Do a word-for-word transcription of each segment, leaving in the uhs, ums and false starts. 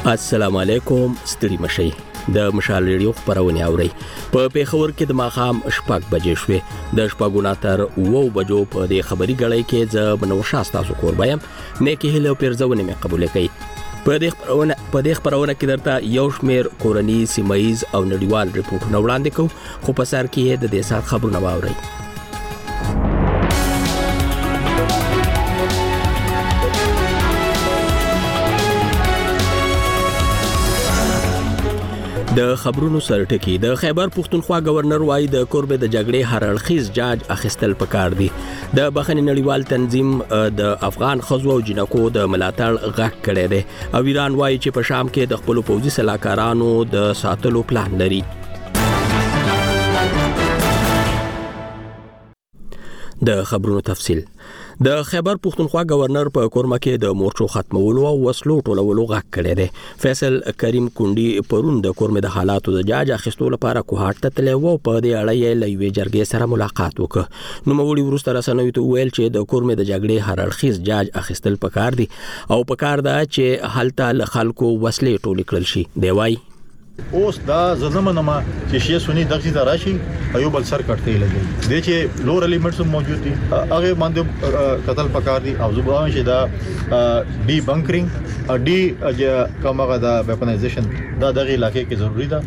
السلام علیکم، ستړي مشي. د مشال ریډیو خبرونه اوري. په پیښور کې د ماخام شپږ بجې شوې. د شپږو نه تر اوو بجو په دې خبري غړۍ کې ز بنو شاستا سو کوربایم نه کې هله پیرځونه مې قبول کړي. په دې خبرونه په دې خبرونه کې درته یو شمیر کورنی سیمایز او نړیوال ریپورتونه وړاندې کوم، خو په سر کې د دې سات خبرونه واوري. د خبرونو سرټکی. د خیبر پښتونخوا گورنر وای د کوربه د جګړې هر اړخیز جاج اخیستل پکار دي. د بخښنې نړیوال تنظیم د افغان خزو او جنکو د ملاتړ غږ کړی دی او ایران وای چې په شام کې د خپل پوځي سلاکارانو د ساتلو پلان لري. د خبرونو تفصیل. د خیبر پښتونخوا گورنر په کورما کې د مورچو ختمولو او وسلو ټولولو غږ کړی دی. فیصل کریم کونډي پرون د کورمه د حالاتو د جاج اخیستلو لپاره کوهاټ ته تللی و. په دې اړه یې له یوې جرګې سره ملاقات وکړ. نوموړي وروسته رسنیو ته ویل چې د کورمه د جګړې هر اړخیز جاج اخیستل پکار دي او پکار ده چې هلته له خلکو وسلې ټولې کړل شي. دی وایي اوس دا زمونږه چې شي سونی دغه راشي ایو بل سر کټته لګي د چې لور الیمنټس موجود دي هغه باندې قتل پکار دي او زبان شي دا ډي بنکرینګ ډي کومه دا ویپنایزیشن دا دغه علاقې کې ضروری ده.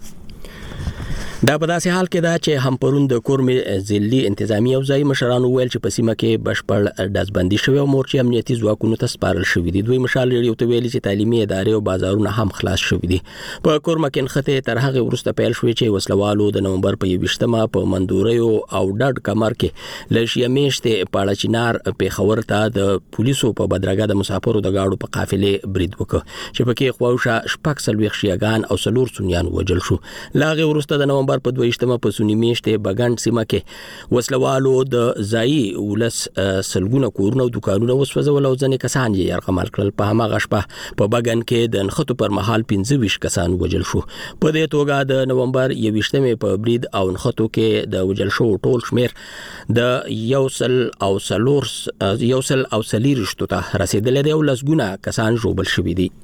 دا په داسې حال کې دا چې هم پرون د کورمې ځلي انتظامی او ځای مشرانو ویل چې په سیمه کې بشپړ داسبندي شوی او مورچې امنیتي ځواکونو ته سپارل شوی دي. دوی مشال ریډیو ته ویلي چې تعلیمي ادارې او بازارونه هم خلاص شوی دي. په کورمه کې نخته تر هغه وروسته پیل شوی چې وسلوالو د نومبر په یوشتمه په مندوریو او ډډ کمر کې لشي میشته پاړه چینار په خبر ته د پولیسو په بدرګه د مسافرو د گاډو په قافلې برید وکړ چې پکې خواوشه شپږ سلويخ شیعاګان او سلور سنیان وجل شو. لاغه وروسته د نومبر په دویشتمه په سونی میشته بغند سیمه کې وسلوالو د ځای ولس سلګونه کورونه او دکانونه وسوځول او ځنې کسان یې يرغمل کړل. په هغه شپه په بغند کې د نخټو پر مهال پنځه ویشت کسان وجل شو. په دې توګه د نومبر یوشتمه په برید او نخټو کې د وجل شو ټول شمیر د یوسل او سلور یوسل او سلیرشتو ته رسیدل دی او لسګونه کسان جوړبل شوي دي.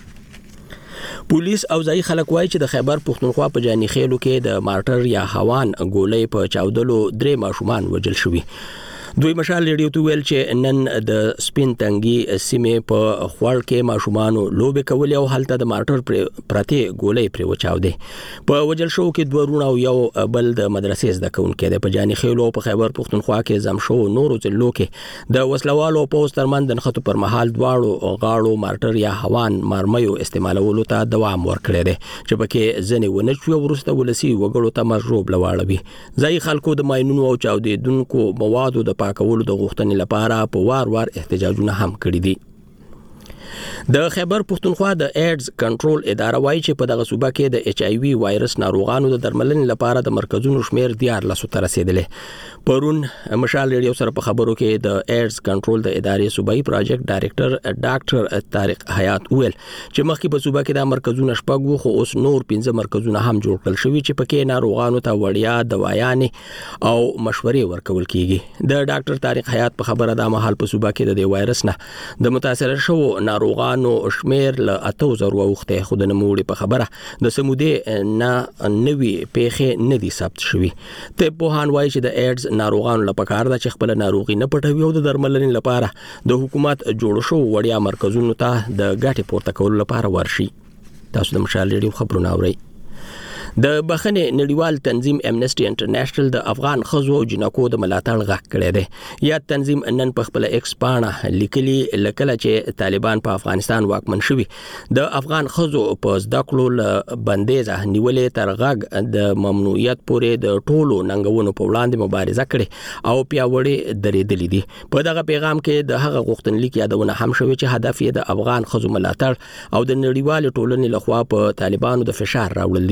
پولیس او ځای خلک وایي چې د خیبر پښتونخوا په جاني خېلو کې د مارټر یا هوان ګولې په چاودلو درې ماشومان وجل شوي. دوی مشال ریډیو ته ویل چې نن د سپین تنګي سیمه په خوړ کې ماشومانو لوبې کولې او هلته د مارټر پرته ګولې پر وچاودې. په وجل شو کې دوه رونه او یو بل د مدرسې زده کوونکي د په جاني خېلو په خیبر پښتونخوا کې زم شو نورو ځلو کې د وسلوالو په سترمن د نخټو پر مهال دواړو غاړو مارټر یا هوان مارمیو استعمالولو ته دوام ورکړی دی چې پکې ځنې ونه شو ورسته ولسی وګړو ته مجروب لواړوي. ځای خلکو د ماينونو او چاودیدونکو موادو د پاکولو د غوښتنې لپاره په وار وار احتجاجونه هم کړي دي. د خیبر پښتونخوا د ایډز کنټرول اداره وایي چې په دغه صوبه کې د ایچ آی وی وایرس ناروغانو د درملنې لپاره د مرکزونو شمیر دیار لسو ته رسیدلې. پرون مشال ریډیو سره په خبرو کې د ایډز کنټرول د ادارې صوبایي پروجیکټ ډایریکټر ډاکټر طارق حیات ویل چې مخکې په صوبه کې د مرکزونو شپږ وو خو اوس نور پنځه مرکزونه هم جوړ کړل شوي چې پکې ناروغانو ته وړیا دوايانې او مشورې ورکول کیږي. د ډاکټر طارق حیات په خبره د مهال په صوبه کې د دې وایرس نه د متاثر شوو ناروغانو نو شمیر له اتو زر وخته خود نه موړي په خبره د سموده نه نوي پیخه نه دي ثبت شوي. ته په هان وایي چې د ایډز ناروغانو لپاره د خپل ناروغي نه پټوي او د درملنې لپاره د حکومت جوړ شو وړیا مرکزونو ته د ګټې پورته کولو لپاره ورشي. تاسو د مشال ریډیو خبرونه اورئ. د بخښنې نړیوال تنظیم امنیسټي انټرنیشنل د افغان خزو او جنکو د ملاتړ غږ کړی دی. یا تنظیم نن په خپل ایکس پاڼه لیکلي لکه چې طالبان په افغانستان واکمن شوي د افغان خزو په زده کړو بندیزه نیولې تر غږ د ممنوعیت پورې د ټولو ننګونو په وړاندې مبارزه کړې او پیاوړې درېدلې دي. په دغه پیغام کې د هغه غوښتنلیک یادونه هم شوی چې هدف یې د افغان خزو ملاتړ او د نړیوال ټولنې لخوا په طالبانو د فشار راوړل دي. په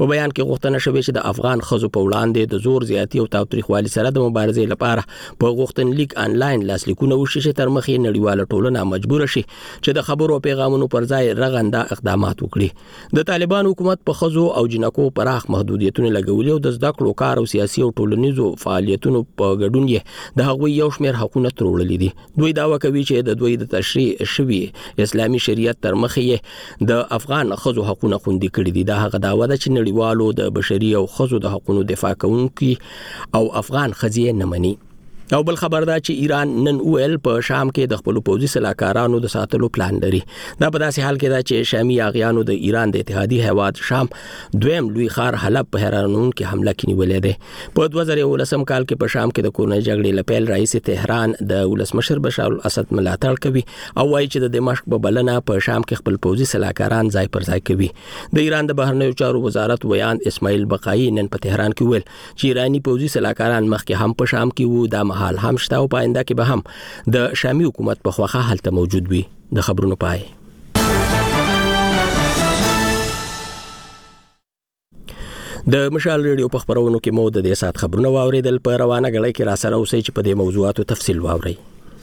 په بیان کې غوښتنه شوې چې د افغان ښځو په وړاندې د زور زیاتی او تاوتریخوالي سره د مبارزې لپاره په غوښتنلیک انلاین لاسلیکونه وشي چې تر مخې نړیواله ټولنه مجبور شي چې د خبرو او پیغامونو پر ځای رغنده اقدامات وکړي. د طالبان حکومت په ښځو او جنکو پراخ محدودیتونه لګولي او د زده کړو کار او سیاسي او ټولنیزو فعالیتونو په ګډون یې د هغوی یو شمېر حقونه ترورلي دي. دوی دعوا کوي چې د دوی د تشریع شوي اسلامي شریعت تر مخې د افغان ښځو حقونه خوندي کړي دي. دا هغه دعوا ده چې نړیوالو د بشري او ښځو د حقوقو دفاع کوونکي او افغان ښځې نه مني. او بل خبر دا چې ایران نن اویل په شام کې د خپل پوځي سلاکارانو د ساتلو پلان لري. دا په داسې حال کې دا چې شامي یاغیانو د ایران د اتحادي هیواد شام دویم لوی ښار حلب په هرانون کې حمله کړې ده. په دوه زره ولسم کال کې په شام کې د کورنۍ جګړې لپاره رئیس تهران د ولسمشر بشار الاسد ملاتړ کوي او وایي چې د دمشق په بلنه په شام کې خپل پوځي سلاکاران ځای پر ځای کوي. د ایران د بهرنیو چارو وزارت ویان اسماعیل بقایي نن په تهران کې ویل چې ایرانی پوځي سلاکاران مخکې هم په شام کې وو. دا حال هم شته او پاینده کې به هم د شامي حکومت په خواخه حالت موجود وي. د خبرونو پای. د مشال ریډیو په خبرونو کې مو د دې سات خبرونه واوریدل. په روانه غړي کې را سره اوسئ چې په دې موضوعاتو تفصیل واورئ.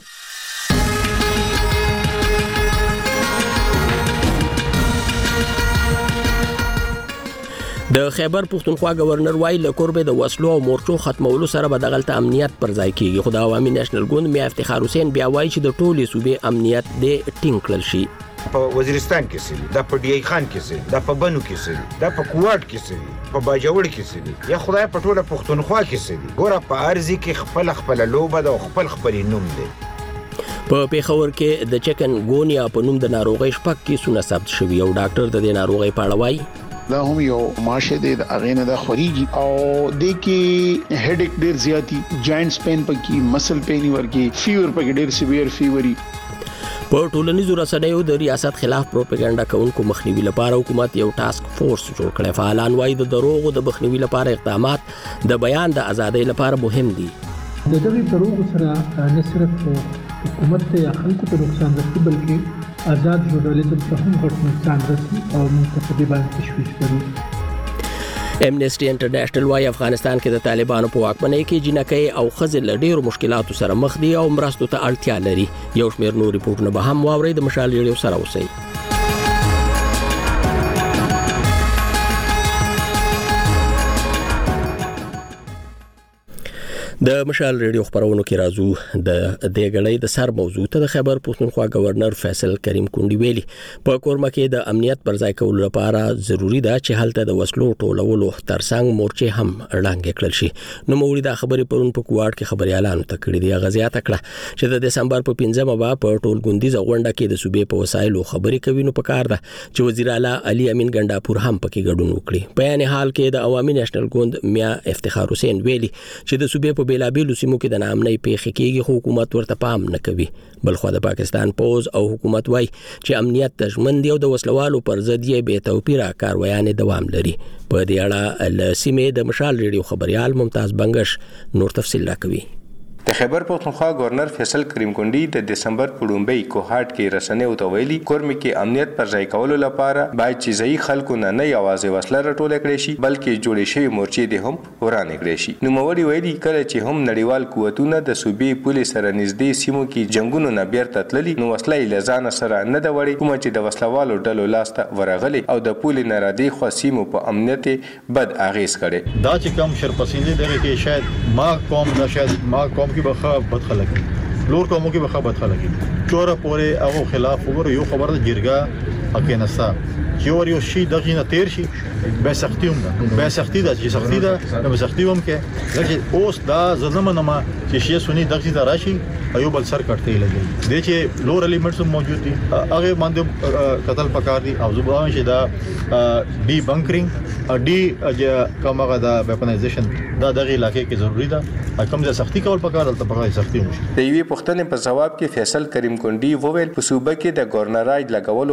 د خیبر پښتونخوا گورنر وایي له قربه د وسلو او مورچو ختمولو سره به دغلت امنیت پر ځای کیږي. خو د عوامي نېشنل ګوند میا افتخار حسین بیا وایي چې د ټولې صوبې امنیت د ټینګ کړل شي. په وزیرستان کې سي، د په ډی ای خان کې سي، د په بنو کې سي، د په کوټ کې سي، په باجوړ کې سي، یا خدای په ټوله پښتونخوا کې سي. ګوره په ارزي کې خپل خپل لوبه د خپل خپل نوم دی. په پیښور کې د چکن ګونیا په نوم د ناروغۍ شپږ کیسونه ثبت شوي او ډاکټر د دې ناروغۍ په اړه وایي دا هم یو ماشه د اغینه د خوريږي او د کې هډیک ډیر زیاتی، جاینټس پین پکې، مسل پین ورکی، فیور پکې ډیر سیویر فیوري. په ټولنیزو رسنیو د ریاست خلاف پروپاګاندا کوونکو مخنیوي لپاره حکومت یو ټاسک فورس جوړ کړی. فعالان وایي د دروغو د مخنیوي لپاره اقدامات د بیان د ازادۍ لپاره مهم دي. د دغه دروغو سره نه صرف حکومت ته یا خلکو ته نقصان رسي بلکې آزاد ژورنالیزم ته هم غټ نقصان رسي او موږ ته په دې باندې تشویش کوي. امنیسټي انټرنیشنل وايي افغانستان کې د طالبانو په واکمنۍ کې جنکۍ او ښځې له ډېرو مشکلاتو سره مخ دي او مرستو ته اړتیا لري. یو شمېر نور ریپورټونه به هم واورئ. د مشال ریډیو سره اوسئ. د مشال ریډیو خبرونو کې راځو د دې غړې د سر موضوع ته د خیبر پښتونخوا گورنر فیصل کریم کونډي ویلي په کورما کې د امنیت پر ځای کولو لپاره ضروری ده چې هلته د وسلو ټولولو ترڅنګ مورچې هم اړانګ کړل شي. نو موري د خبرې پرون په کوټ کې خبريالانو ته کړې دي غزيات کړه چې د دسمبر په پنځمه با په ټول ګوندیزه غونډه کې د صوبې په وسایلو خبرې کوي. نو په کار ده چې وزیر اعلی علي امین ګنڈاپور هم پکې ګډون وکړي. په یعنی حال کې د عوامي نېشنل ګوند میا افتخار حسین ویلي چې د صوبې په بیلابیلو سیمو کې د نامنۍ پیښې کېږي خو حکومت ورته پام نه کوي. بلخو د پاکستان پوز او حکومت وایي چې امنیت تضمن دی او د وسلوالو پر ضد یې بې توپیره کاروایانې دوام لري. په دې اړه له سیمې د مشال ریډیو خبريال ممتاز بنگش نور تفصیل راکوي. د خیبر پښتونخوا گورنر فیصل کریم کونډي د دسمبر په لومبۍ کوهاټ کې رسنیو ته ویلي کورمي کې امنیت پر ځای کولو لپاره باید چې ځای خلکو نه نه یوازې وسله راټول کړي شي بلکې جوړې شوی مورچې دې هم ورانه کړي شي. نو موري ویلي کله چې هم نړیوال قوتونه د صوبې پولیس سره نږدې سیمو کې جنگونو نه بیرته تللي نو وسله یې لزان سره نه د وړي کوم چې د وسلوالو ډلو لاسته ورغلي او د پولیس نه را دي خو سیمو په امنیت بد اغیز کړي. دا چې کوم شرپسندې دغه کې شاید ما قوم دا شاید ما قوم کې بخا بد خلک لور قومو کې بخا بد خلک چوره پورې هغه خلاف وګورو یو خبره د جرګه حق نه سا چې ور یو شي دغه نه تیر شي به سختي هم به سختي ده چې سختي ده به سختي هم کې لکه اوس دا زنمه ما چې شي سني دغه ته راشي ایو بل سر کټته لګي د چې لور الیمنټس موجود دي هغه باندې قتل پکار دي او زبان شي دا ډي بنکرینګ ډي کومه دا ویپنایزیشن دا دغه علاقې کې ضروری ده کوم ځای سختي کول پکار دلته پکار سختي نشي. د یوې پښتنې په جواب کې فیصل کریم کونډي وویل په صوبه کې د ګورنرای لګولو خبرونه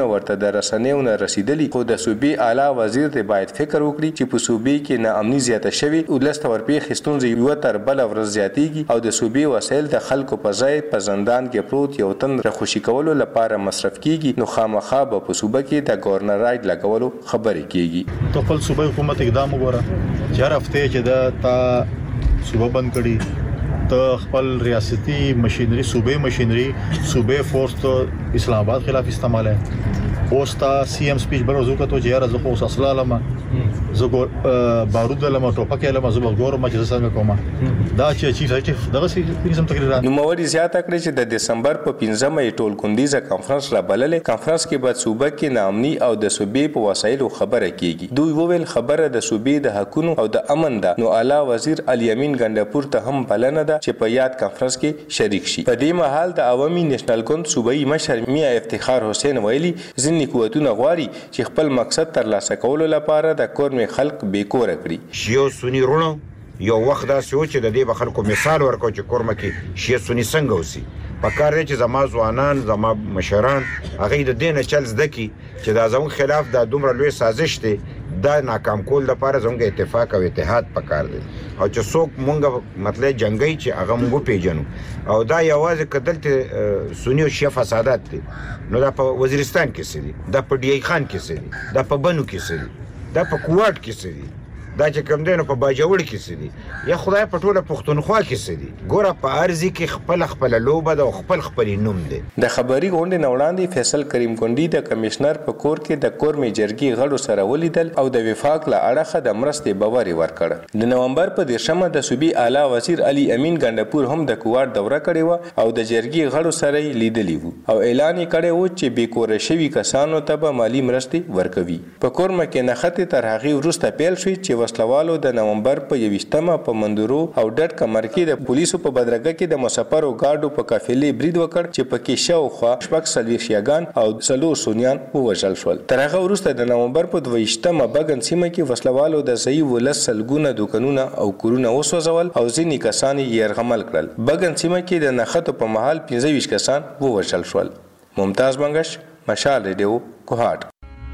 خبرونه ورته د رسنیو نه رسیدلي، خو د صوبې اعلی وزیر ته باید فکر وکړي چې په صوبې کې ناامني زیاته شوي او لسته ورپېښې ستونزې یوه تر بله ورځ زیاتېږي او د صوبې وسایل د خلکو په ځای په زندان کې پروت یو تن رخوشي کولو لپاره مصرف کیږي، نو خامخا به په صوبه کې د گورنر رایډ لګولو خبرې کیږي. ته خپل صوبې حکومت اقدام وګوره چې هر هفته چې دا تا صوبه بند کړي، ته خپل ریاستي مشینری صوبې مشینری صوبې فورس ته اسلام آباد خلاف استعمال ہے. اوس تا سی ایم سپیچ بروزو کا تو جیار از خو اصلا لما زګور بارود لما ټوپک لما زبر ګورم چې څنګه کومه دا چې چیف سټیف دغه سي قسم تقریر نو موري زیاته کړی چې د دسمبر په پنځمه ټول کندیزه کانفرنس را بللې. کانفرنس کې بعد صوبه کې ناامني او د صوبې په وسایلو خبره کیږي. دوی وویل خبره د صوبې د حقونو او د امن ده، نو اعلی وزیر علي امین ګندپور ته هم بلنه ده چې په یاد کانفرنس کې شریک شي. په دې مهال د عوامي نېشنل ګوند صوبایي مشر میا افتخار حسین ویلي ځینې قوتونه غواړي چې خپل مقصد ترلاسه کولو لپاره د کورم خلک بیکور کړي. شیو سنی رونو یو وخت دا سوچ د دې به خلکو مثال ورکو چې کورمه کې شیو سنی څنګه وسی په کار دی چې زما ځوانان زما مشران هغه د دینه چل زده کی چې دا زموږ خلاف د دومره لوی سازش دی دا ناکام کول لپاره زموږ اتفاق او اتحاد پکار دی او چې څوک مونږ مطلب جنگي چې هغه مونږ پیژنو او دا یوازې کدلته سنی او شیعه فسادات دي. نو دا په وزیرستان کې سړي، دا په ډی ای خان کې سړي، دا په بنو کې سړي، دا په کوټ کې سړي، دا چې کوم دی نو په باجوړ کې سړي، یا خدای په ټوله پښتونخوا کې سړي. ګوره په ارزي کې خپل خپل لوبه ده او خپل خپل نوم دی. د خبري غونډې نه وړاندې فیصل کریم کونډي د کمشنر په کور کې د کورمې جرګې غړو سره ولیدل او د وفاق له اړخه د مرستې باور ورکړ. د نومبر په دیرشمه د صوبې اعلی وزیر علي امین ګندپور هم د کوټ دوره کړې و او د جرګې غړو سره لیدلی وو او اعلان یې کړی و چې بیکور شوي کسانو ته به مالی مرستې ورکوي. په کورمه کې نښتې تر هغې وروسته پیل شوې چې وسلوالو د نومبر په یویشتمه په مندورو او ډډ کمر کې د پولیسو په بدرګه کې د مسافرو ګاډو په قافلې برید وکړ چې پکې شاوخوا شپږ څلوېښت شیعاګان او څلور سنیان ووژل شول. تر هغه وروسته د نومبر په دوهویشتمه بګن سیمه کې وسلوالو د ضعیف ولس سلګونه دوکانونه او کورونه وسوځول او ځینې کسان یې یرغمل کړل. بګن سیمه کې د نښتو په مهال پنځه ویشت کسان ووژل شول. ممتاز منګش، مشال ریډیو، کوهاټ.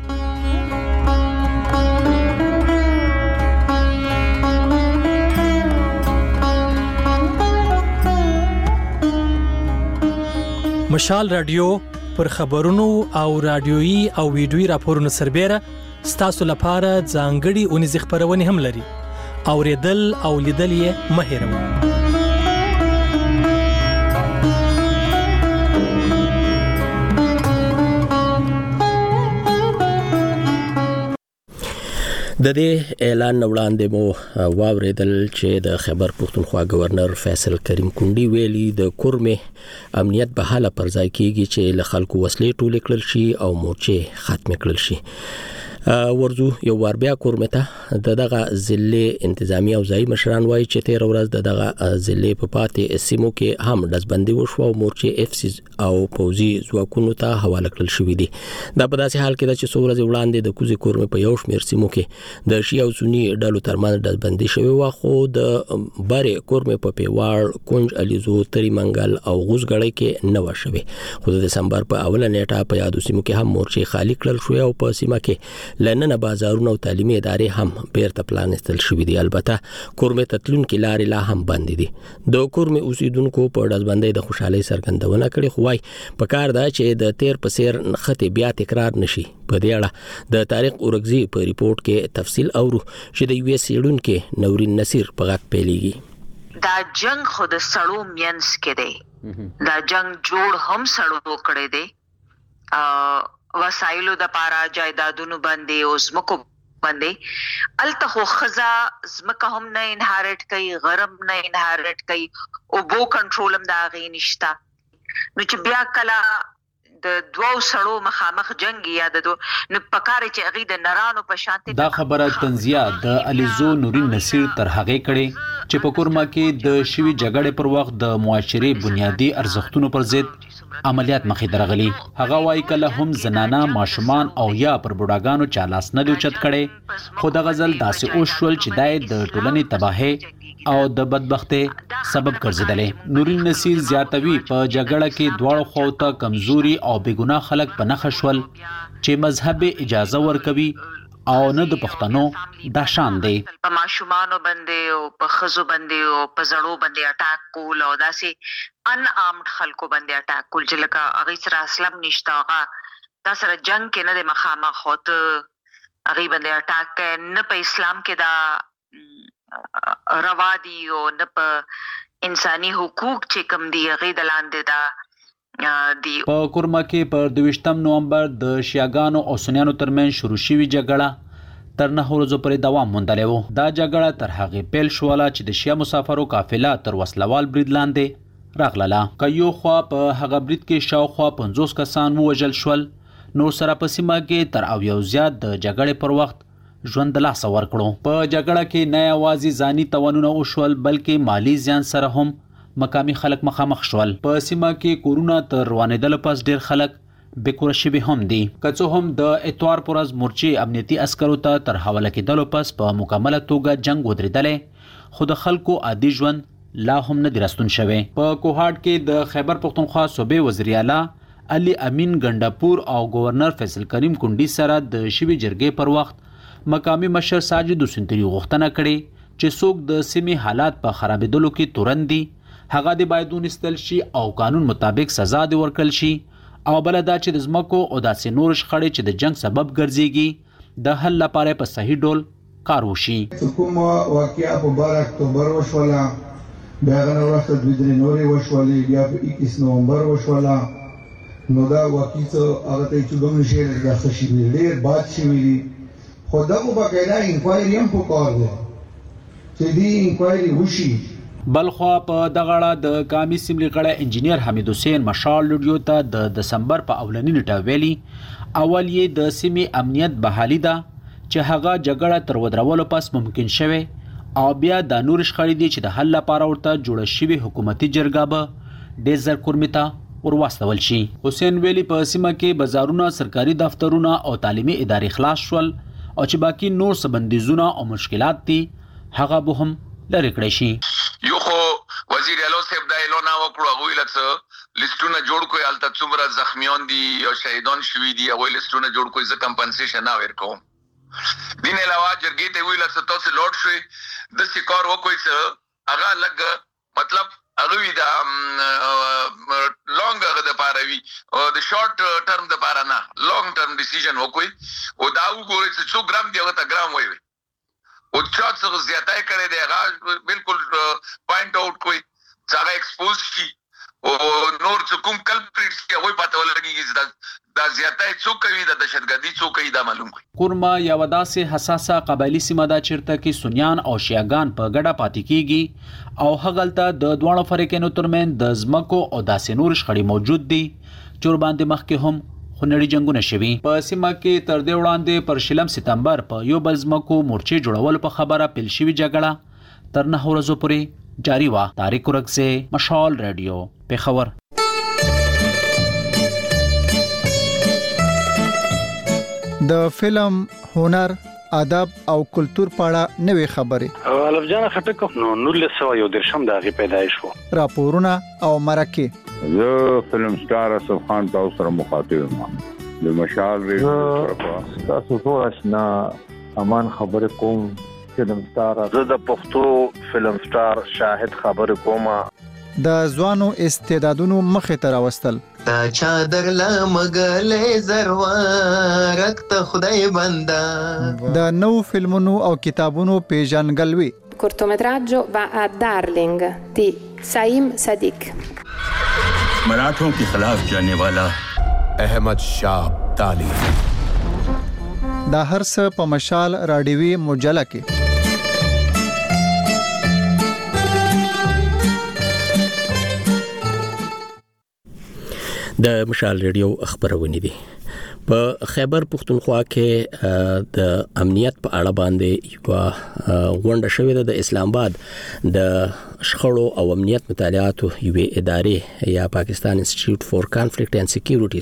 مشال رادیو پر خبرونو او رادیويي او ویډیويي راپورونو سربېره ستاسو لپاره ځانګړي اونیز خبرونه هم لري. اوریدل او لیدل یې مه هېروئ. د دې اعلان وړاندې مو واوریدل چې د خیبر پښتونخوا گورنر فیصل کریم کونډي ویلي د کورمې امنیت به حاله پر ځای کیږي چې له خلکو وسلې ټولې کړل شي او مورچې ختم کړل شي. ورزو یو وار بیا کورمه ته د دغه ضلع انتظامی او ځای مشران وایي چې تیر ورځ د دغه ضلع په پاتې سیمو کې هم دزبندي وشو او مورچې اف سی او پوزي ځواکونو ته حواله کړل شوې دي. دا په داسې حال کې ده چې څو ورځې وړاندې د کوزي کورمه په یو شمېر سیمو کې د شیعه او سني ډلو ترمنځ دزبندي شوی و، خو د بارې کورمه په پیواړ، کونج، الیزو، تری منګل او غوزګړی کې نه و شوی. خو د دسمبر په اوله نیټه په یادو سیمو کې هم مورچې خالی کړل شوې او په سیمه کې لننه بازارونه او تعلیمي ادارې هم بیرته پلانستل شوې دي. البته کورمه تتلونکو لارې لا هم بند دي. د کورمه اوسیدونکو په دزبندۍ د خوشحالي څرګندونه کړې، خو وايي په کار ده چې د تیر په سیر نښتې بیا تکرار نشي. په دې اړه د تاریخ اورګزي په ریپورت کې تفصیل اورو چې د یو سیړونکو نورین نصیر په غږ پیلېږي. دا جنگ خود سړو مینس کې دی، دا جنگ جوړ هم سړو کړی دی، وسایلو د پارا جایدادونو باندې او زمکو باندې الته خو خزا زمکه هم نه انهارټ کوي، غرم نه انهارټ کوي او بو کنټرول هم دا غي نشتا. نو چې بیا کلا د دوو سړو مخامخ جنگ یا د نو پکاره چې غي د نرانو په شانتي دا خبره تنزیه د الیزو نورین نصیر تر هغه کړي چې په کورما کې د شوی جګړې پر وخت د معاشري بنیادی ارزښتونو پر ضد عملیات مخې درغلي. هغه وايي کله هم زنانه، ماشومان او یا پر بوډاګانو چا لاس نه دی اوچت کړي، خو د غزل داسې اوشول چې دای د ټولنې تباهي او د بدبختۍ سبب ګرځیدلې. نورین نصیر زیاتوي په جګړه کې دواړو خواو ته کمزوري او بېګناه خلک په نښه شول چې مذهب اجازه ورکوي او نه د پښتنو دا شان دی. په ماشومانو باندې او په خزو باندې او په زړو باندې اٹیک کول او داسې ان آرمډ خلکو باندې اٹیک کول چې لکه هغه سره اسلام نشته، هغه دا سره جنگ کې نه د مخامخ هوت هغه باندې اٹیک کوي. نه په اسلام کې دا روا دي او نه په انساني حقوق چې کوم دی هغه د لاندې دا په کورما کې پر دویشتم نومبر د شیعاګانو او سنیانو ترمنځ شروع شوې جګړه تر نه ورځو پورې دوام موندلی و. دا جګړه تر هغې پیل شوله چې د شیعه مسافرو قافله تر وسلوال برید لاندې راغله. که یو خوا په هغه برید کې شاوخوا پنځوس کسان ووژل شول، نور سره په سیمه کې تر اویاو زیات د جګړې پر وخت ژوند د لاسه ورکړو. په جګړه کې نه یوازې ځاني تاوانونه وشول بلکې مالی زیان سره هم مقامی خلک مخامخ شول. په سیمه کې کورونه تر روانېدلو پس ډیر خلک بېکوره شوي هم دي. که څه هم د اتوار پر ورځ مورچې امنیتي عسکرو ته تر حواله کېدلو پس په مکمله توګه جنگ ودرېدلی، خو د خلکو عادي ژوند لا هم نه دی راستون شوی. په کوهاټ کې د خیبر پښتونخوا صوبې وزیر اعلی علي امین ګنډاپور او گورنر فیصل کریم کونډي سره د شوي جرګې پر وخت مقامی مشر ساجد حسین تری غوښتنه کړې چې څوک د سیمې حالات په خرابېدلو کې تورن دي هغه د باید ونیستل شي او قانون مطابق سزا دی ورکړل شي، او بل دا چې د ځمکو او داسې نور شخړې چې د جنگ سبب ګرځيږي د حل لپاره په صحیح ډول کار وشي. کوم واقعیا په بار اکتوبر وشوله، بیا غنه وروسته دوی درې نورې وشولې، بیا په اکیس نومبر وشوله. نو دا واقعي څه هغه ته چې کوم شی دا څه شي ډېر باد شوي دي، خو دغه باقاعده انکوایري هم پکار دی چې دې انکوایري وشي. بلخوا په دغه اړه د قامي سیملي غړی انجینیر حمید حسین مشال لوډیو ته د دسمبر په اولنی نیټه ویلي اول یې د سیمې امنیت بحالي ده چې هغه جګړه تر ودرولو پس ممکن شوه، او بیا د نور شخړې دي چې د حل لپاره ورته جوړه شوې حکومتي جرګه به ډېر زر کورمې ته ورواستول شي. حسین ویلي په سیمه کې بازارونه، سرکاري دفترونه او تعلیمي ادارې خلاص شول، او چې باقي نور څه بندیزونه او مشکلات دي هغه به هم لرې کړی شي. یو خو وزیر اعلی صاحب دا اعلان وکړو هغه لڅ لیستونه جوړ کوي الته څومره زخمیان دي او شهیدان شوي دي هغه لیستونه جوړ کوي ځکه کمپنسیشن نه ورکوم. دین علاوه جرګې ته ویل څه تاسو لوټ شوي د سکار وکوي څه هغه لګ مطلب هغه دا لانګ هغه د پاره وی او د شارټ ټرم د پاره نه لانګ ټرم ډیسیژن وکوي او دا وګورئ چې څو ګرام دی هغه ګرام وي او چا څه زیاتای کړي دی هغه بالکل پوینټ آوټ کوي چې هغه ایکسپوز شي او نور څه کوم کلپریټس کې هغه پته ولګي چې دا زیاتای څوک کوي د دهشتګردي څوک کوي دا معلوم کوي. کورما یو داسې حساسه قبایلی سیمه ده چیرته کې سنیان او شیعاګان په ګډه پاتې کیږي او هغلته د دوه فرقینو ترمن د زمکو او داسې نور شخړې موجود دي چې باندې مخکې هم خونړي جنگونه شوي. په سیمه کې تر دې وړاندې پر شلم سپتمبر په یو بل ځمکو مورچې جوړول په خبره پیل شوې جګړه تر نه ورځو پورې جاری وه. طارق ورکزی، مشال رادیو، پېښور. د فلم، هنر، ادب او کلچر په اړه نوې خبرې الف جان خټک نو نولس سوه یو درشم د هغې پیدایش وو. راپورونه او مرکې. زه فلم سٹار اسف خان تاسو سره مخاطب یم د مشال ریډیو تاسو ټول آشنا امان خبر کوم فلم سٹار. زه د پښتو فلم سٹار شاهد خبر کوم. د ځوانو استعدادونو مخې ته راوستل. تا چادر لمغلې زروارک ته خدای بندا. د نو فلمونو او کتابونو پیژنګلوي. cortometraggio va a Darling di Saim Sadiq. मराठों के खिलाफ जाने वाला अहमद शाह अब्दाली. دا هر څه په مشال رادیوي مجله کې. د مشال ریډیو خبرونه دي. په خیبر پختونخوا کې د امنیت په اړه باندې یو غونډه شوې ده د اسلام آباد د شخړو او امنیت مطالعاتو یوې ادارې یا پاکستان انسټیټیوټ فور کانفلیکټ اینڈ سکیورټي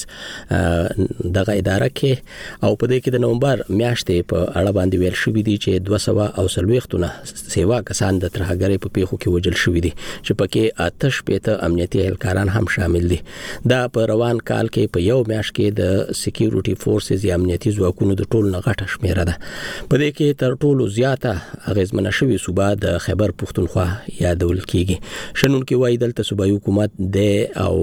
سټډیز دغه اداره کې او په دې کې د نومبر میاشتې په اړه باندې ویل شوې دي چې دوه سوه او څلوېښتونه سیوا کسان د ترهګرۍ په پیښو کې وژل شوي دي چې پکې اته شپېته امنیتي اهلکاران هم شامل دي. دا په روان کال کې په یو میاشت کې د سکیورټي فورسز یا امنیتي ځواکونو د ټولو نه غټه شمیره ده. په دې کې تر ټولو زیاته اغیزمنه شوې صوبه د خیبر پختونخوا یادول کیږي. شنونکي وایي دلته صوبایي حکومت د او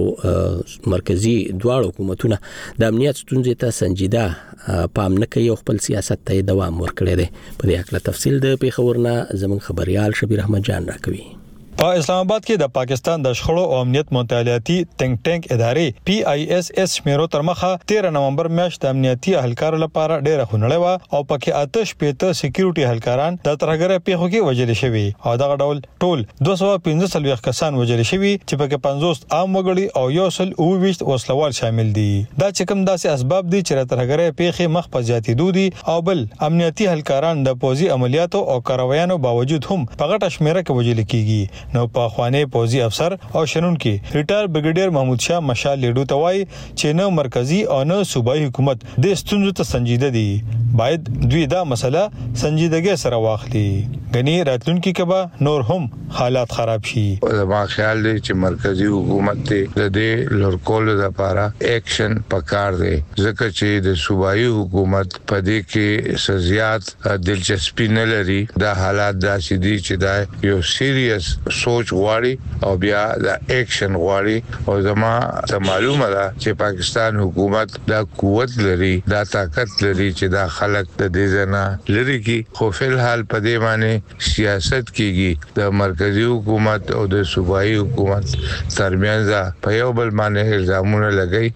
مرکزی دواړو حکومتونه د امنیت ستونزې ته سنجیده پام نه کوي او خپل سیاست ته دوام ورکړي دي. په دې اړه تفصیل د پیښور نه زموږ خبريال شبیر احمد جان راکوي. په اسلام آباد کې د پاکستان د شخړو او امنیت مطالعاتي تنک ټانک ادارې پی آی ایس ایس شمیرو تر مخه تیرہ نومبر میاشت د امنیتي اهلکارو لپاره ډېره خونړې و او پکې اته شپېته سکیورټي اهلکاران د ترهګرۍ پیښو کې وژل شوي او دغه ډول ټول دوه سوه پنځه څلوېښت کسان وژل شوي چې پکې پنځوس عام وګړي او یو سل اووه ویشت وسلوال شامل دي. دا چې کوم داسې اسباب دي چې د ترهګرۍ پیښې مخ په زیاتېدو دي او بل امنیتي اهلکاران د پوځي عملیاتو او کاروایانو باوجود هم په غټه شمیره کې وژل کیږي. نو په خواني پوځي افسر او شنونکي ریټایر بریګیډیر محمود شاه مشال لیډو ته وایي چې نه مرکزی او نه صوبایي حکومت د ستونزو ته سنجیده دي. باید دوی دا مسله سنجیدګي سره واخلي. غني راتلونکي کبا نور هم حالات خراب شي. ما خیال دی چې مرکزی حکومت ته د دې لورکول لپاره اکشن پکار دی ځکه چې د صوبایي حکومت په دې کې سزيات دلچسپي نه لري. دا حالات داسې دي چې دا یو سیریس سوچ غواړي او بیا د اکشن غواړي او زما ته معلومه ده چې پاکستان حکومت دا قوت لري دا طاقت لري چې دا خلک د دې ځنه لري کی خو فل حال په دې باندې سیاست کیږي د مرکزی حکومت او د صوبایي حکومت ترمنځ په یو بل باندې الزامونه لګي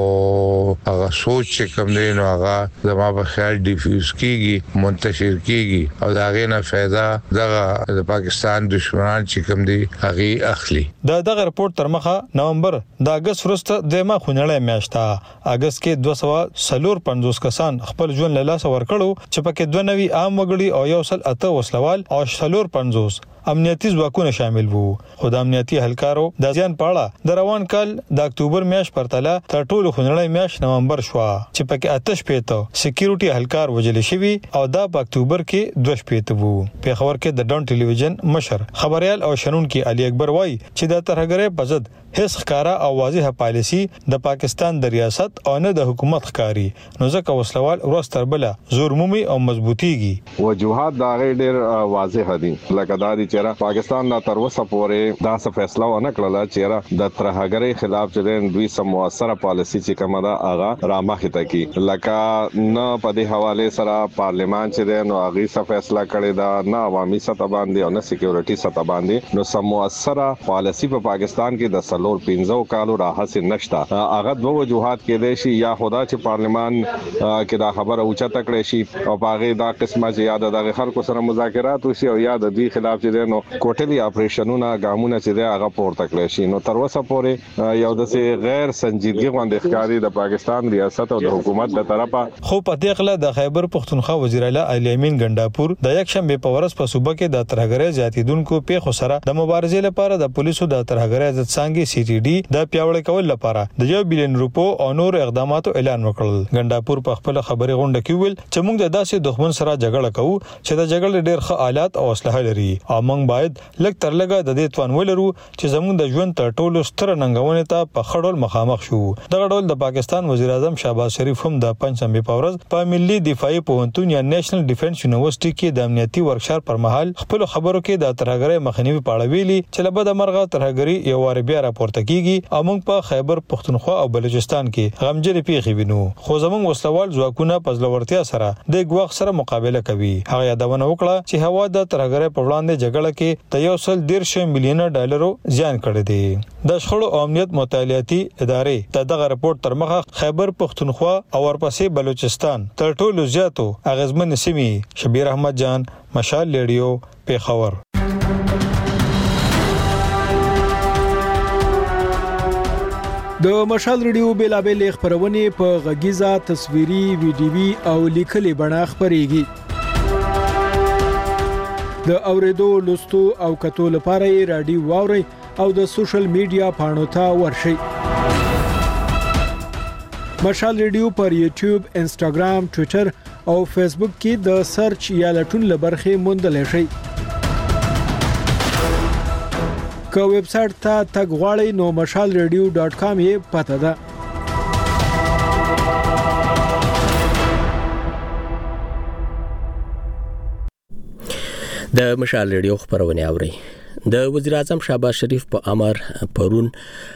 او هغه سوچ چې کوم دی نو هغه زما په خیال ډیفیوز کیږي منتشر کیږي او دا غینه فایده دغه د پاکستان دشمنان چې کوم دی هغه اخلي. دا دغه رپورت تر مخه نومبر د اگست وروسته دیمه خونړې میاشته اگست کې دوه سوه پنځوس کسان خپل ژوند له لاسه ورکړو چې پکې دوه نوي عام وګړي او یو سل اته وسلوال او څلور پنځوس امنیتي ځواکونه شامل وو. خو د امنیتي اهلکارو د ځان په اړه د روان کال د اکتوبر میاشت پرتله تر ټولو خونړۍ میاشت نومبر شو چې پکې اته شپېته سکیورټي اهلکار وژل شوي او دا په اکتوبر کې دوه شپېته وو. پیښور کې د ډون ټلویزیون مشر خبريال او شنونکي علي اکبر وایي چې د ترهګرۍ په ضد هیڅ ښکارا او واضحه پالیسی د پاکستان د ریاست او نه د حکومت ښکاری نو ځکه وسلوال ورستر بل زور مومي او مضبوطیږي. وجوهات دا غیر ډیر واضح دي لکه دا دي چې پاکستان لا تر اوسه پورې دا څه فیصله ونه کړله چې د ترهګرۍ خلاف چې دوی سم موثره پالیسی چې کومه دا هغه رامخې ته کی لکه نه په دې حواله سره پارلیمان چې نو هغه څه فیصله کړی دا نه عوامي سطح باندې او نه سکیورټي سطح باندې نو سم موثره پالیسی په پاکستان کې د سلور پنځو کالو راهسه نشتا. هغه دوه وجوهات کې دي چې یا خدا چې پارلیمان کې دا خبره اوچته کړې شي او هغه دا قسمه چې یاد د خلکو سره مذاکرات وشي او یا د دوی خلاف چې نو کوټلي اپریشنونه ګامونه چې دا هغه پورته کړی شي. نو تر اوسه پورې یو د غیر سنجیدګي غونډه ښکاری د پاکستان ریاست او د حکومت د طرفه. خو په دې خله د خیبر پختونخوا وزیر اعلی علي امین ګنداپور د یک شنبه په ورځ په صوبه کې د ترهګرۍ زیاتیدونکو پیښو سره د مبارزې لپاره د پولیسو د ترهګرۍ ضد څنګه سی ټي ډي د پیاوړی کول لپاره د یو بلین روپو او نور اقداماتو اعلان وکړل. ګنداپور په خپل خبري غونډه کې ویل چې موږ د داسې دښمن سره جګړه کوو چې د جګړې ډېر ښه آلات او اسلحه لري او موږ باید لږ تر لږه د دې توان ولرو چې زموږ د ژوند تر ټولو ستر ننګونې ته په خړول مخامخ شو. دغه ډول د پاکستان وزیر اعظم شهباز شریف هم د پنځمې په ورځ په ملي دفاعي پوهنتون یا نېشنل ډیفنس یونیورسيټي کې د امنیتي ورکشاپ پر مهال خپل خبرو کې د ترهګرۍ مخنیوي په اړه ویلي چې لبد مرغه ترهګرۍ یو وار بیا راپورته کیږي او موږ په خیبر پختونخوا او بلوچستان کې غمجن پیښې وینو خو زموږ وسلوال ځواکونه په ځلورتیا سره د ګواښ سره مقابله کوي. هغه یادونه وکړه چې هوا د ترهګرۍ په وړاندې جګړه کې د یو سل ډیر شي میلیون ډالرو زیان کړی دی. د شخړو او امنیت مطالعاتي ادارې د دغه رپورت تر مخه خیبر پختونخوا او ورپسې بلوچستان تر ټولو زیاتو اغیزمن سیمې. شبیر احمد جان مشال لیډیو پیښور. د مشال ریډیو بیلابل خبرونه په غږیزه تصویري ویډیوي او لیکلي بڼه خبريږي د اوریدو لوستو او کتو لپاره رادیو واوري او د سوشل میډیا پاڼو ته ورشئ مشال ریډیو پر یوټیوب انسټاګرام ټوئیټر او فیسبوک کې د سرچ یا لټون لبرخه موندل شي که ویب سټ ته تګ غواړئ نو مشال ریډیو ډاٹ کام یې پته ده د مشال ریډیو خبرونه اوري د وزیر اعظم شهباز شریف په امر پرون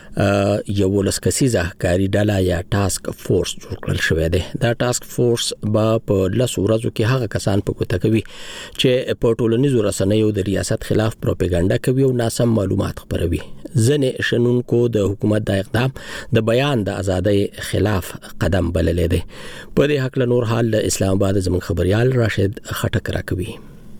یو لسکسیزه کاری ډله یا ټاسک فورس جوړ کړل شوې ده دا ټاسک فورس با په لس ورځو کې هغه کسان په کوته کوي چې په ټولنیزو رسنیو د ریاست خلاف پروپاګاندا کوي او ناسم معلومات خپروي ځنې شنونکو د حکومت د اقدام د بیان د ازادۍ خلاف قدم بللی دی په دې حق له نور حال اسلام آباد زموږ خبريال راشد خټک راکوي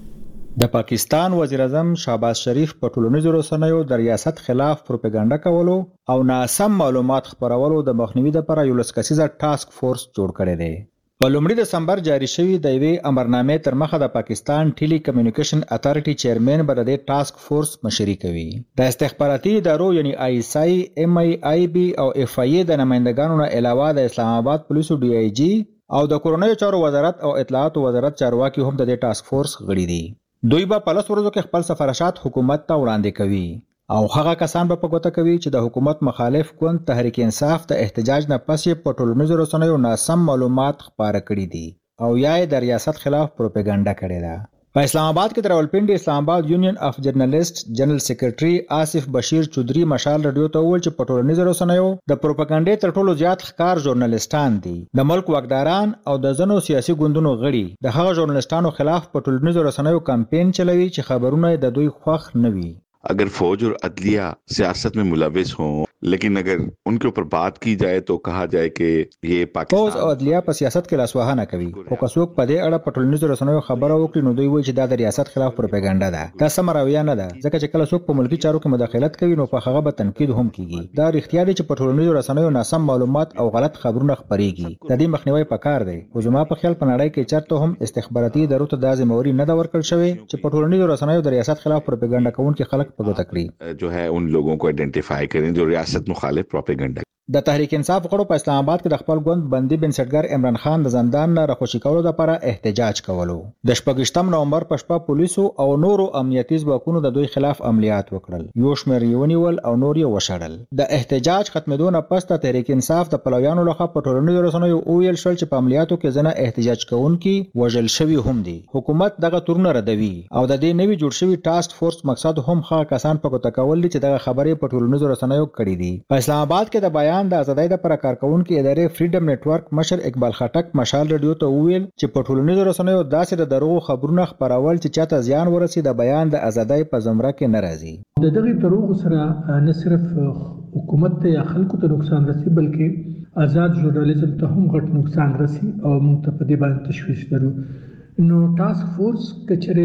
د پاکستان وزیر اعظم شهباز شریف په ټولنیزو رسنیو د ریاست خلاف پروپاګاندا کولو او ناسم معلومات خپرولو د مخنیوي لپاره یو لسکسیزه ټاسک فورس جوړ کړی دی په لومړي دسمبر جاری شوی د یوې امرنامې تر مخه د پاکستان ټیلی کمیونیکیشن اتارټي چیرمن به د ټاسک فورس مشري کوي د استخباراتي ادارو یعنی آی ایس آی ایم آی آی بي او اف آی د نمائندګانو نه علاوه د اسلام آباد پولیسو ډي آی جی او د کورونیو چارو وزارت او اطلاعات وزارت چارواکي هم د ټاسک فورس غړي دي دوی به په لس ورځو کې خپل سفارشات حکومت ته وړاندې کوي او هغه کسان به په ګوته کوي چې د حکومت مخالف ګوند تحریک انصاف د احتجاج نه پس په ټولنیزو رسنیو ناسم معلومات خپاره کړي دي او یا د ریاست خلاف پروپاګاندا کړې ده په اسلام آباد کې د راولپنډي اسلام آباد یونین اف جرنالست جنرال سیکریټري آصف بشیر چودري مشال رادیو ته وویل چې په ټولنیزو رسنیو د پروپاګاندا تر ټولو زیات ښکار ژورنالیستان دي د ملک واکداران او د ځنو سیاسي ګوندونو غړي د هغه ژورنالیستانو خلاف په ټولنیزو رسنیو کمپاین چلوي چې خبرونه د دوی خوښ نه وي अगर फौज और अदलिया सियासत में मुलविस हों लेकिन अगर उनके ऊपर बात की जाए तो कहा जाए कि ये पाकिस्तान फौज او عدلیه په سیاست کې لاسوهانه کوي او که څوک په دې اړه په ټولنیزو رسنیو خبره وکړي نو دوی وایي چې دا د ریاست خلاف پروپاګاندا ده دا سم راویه نه ده ځکه چې کله څوک په ملکی چارو کې مداخلت کوي نو په هغه به تنقید هم کیږي دا اړتیا دی چې په ټولنیزو رسنیو ناسم معلومات او غلط خبرونه خپريږي د دې مخنیوي پکار دی او زما په خیال په نړۍ کې چرته هم استخباراتي ادارو ته د ذمہواری نه دا ورکړل شوی چې په ټولنیزو رسنیو د ریاست خلاف پروپاګاندا کوونکي خلک په ګوته کړي जो है उन लोगों को आइडेंटिफाई करें जो रियासत मुखालिफ प्रोपेगेंडा د تحریک انصاف غړو په اسلام آباد کې د خپل ګوند بندي بنسټګر عمران خان د زندان نه راخوشي کولو لپاره احتجاج کولو د شپږشتم نومبر په شپه پولیسو او نورو امنیتي ځواکونو د دوی خلاف عملیات وکړل یو شمېر یونیول او نور یې وشړل د احتجاج ختمېدو نه پس د تحریک انصاف د پلویانو لخوا په ټولنیزو رسنیو ویل شول چې په عملیاتو کې ځنه احتجاج کوونکي وژل شوي هم دي حکومت دغه تورونه ردوي او د دې نوي جوړ شوي ټاسک فورس مقصد هم هغه کسان په ګوته کول دي چې دغه خبرې په ټولنیزو رسنیو کړې دي په اسلام آباد کې د بیان د ازادۍ د کارکونکو ادارې فریډم نتورک مشر اقبال خټک مشال رادیو ته وویل چې په ټولنیزو رسنیو داسې د دروغ خبرونه خپرول چې چاته زیان ورسي د بیان د ازادۍ په زمره کې ناراضي د دغه دروغ سره نه صرف حکومت ته یا خلکو ته نقصان رسي بلکې آزاد ژورنالیزم ته هم غټ نقصان رسي او موږ ته په دې باندې تشویش لرو نو ټاسک فورس کچره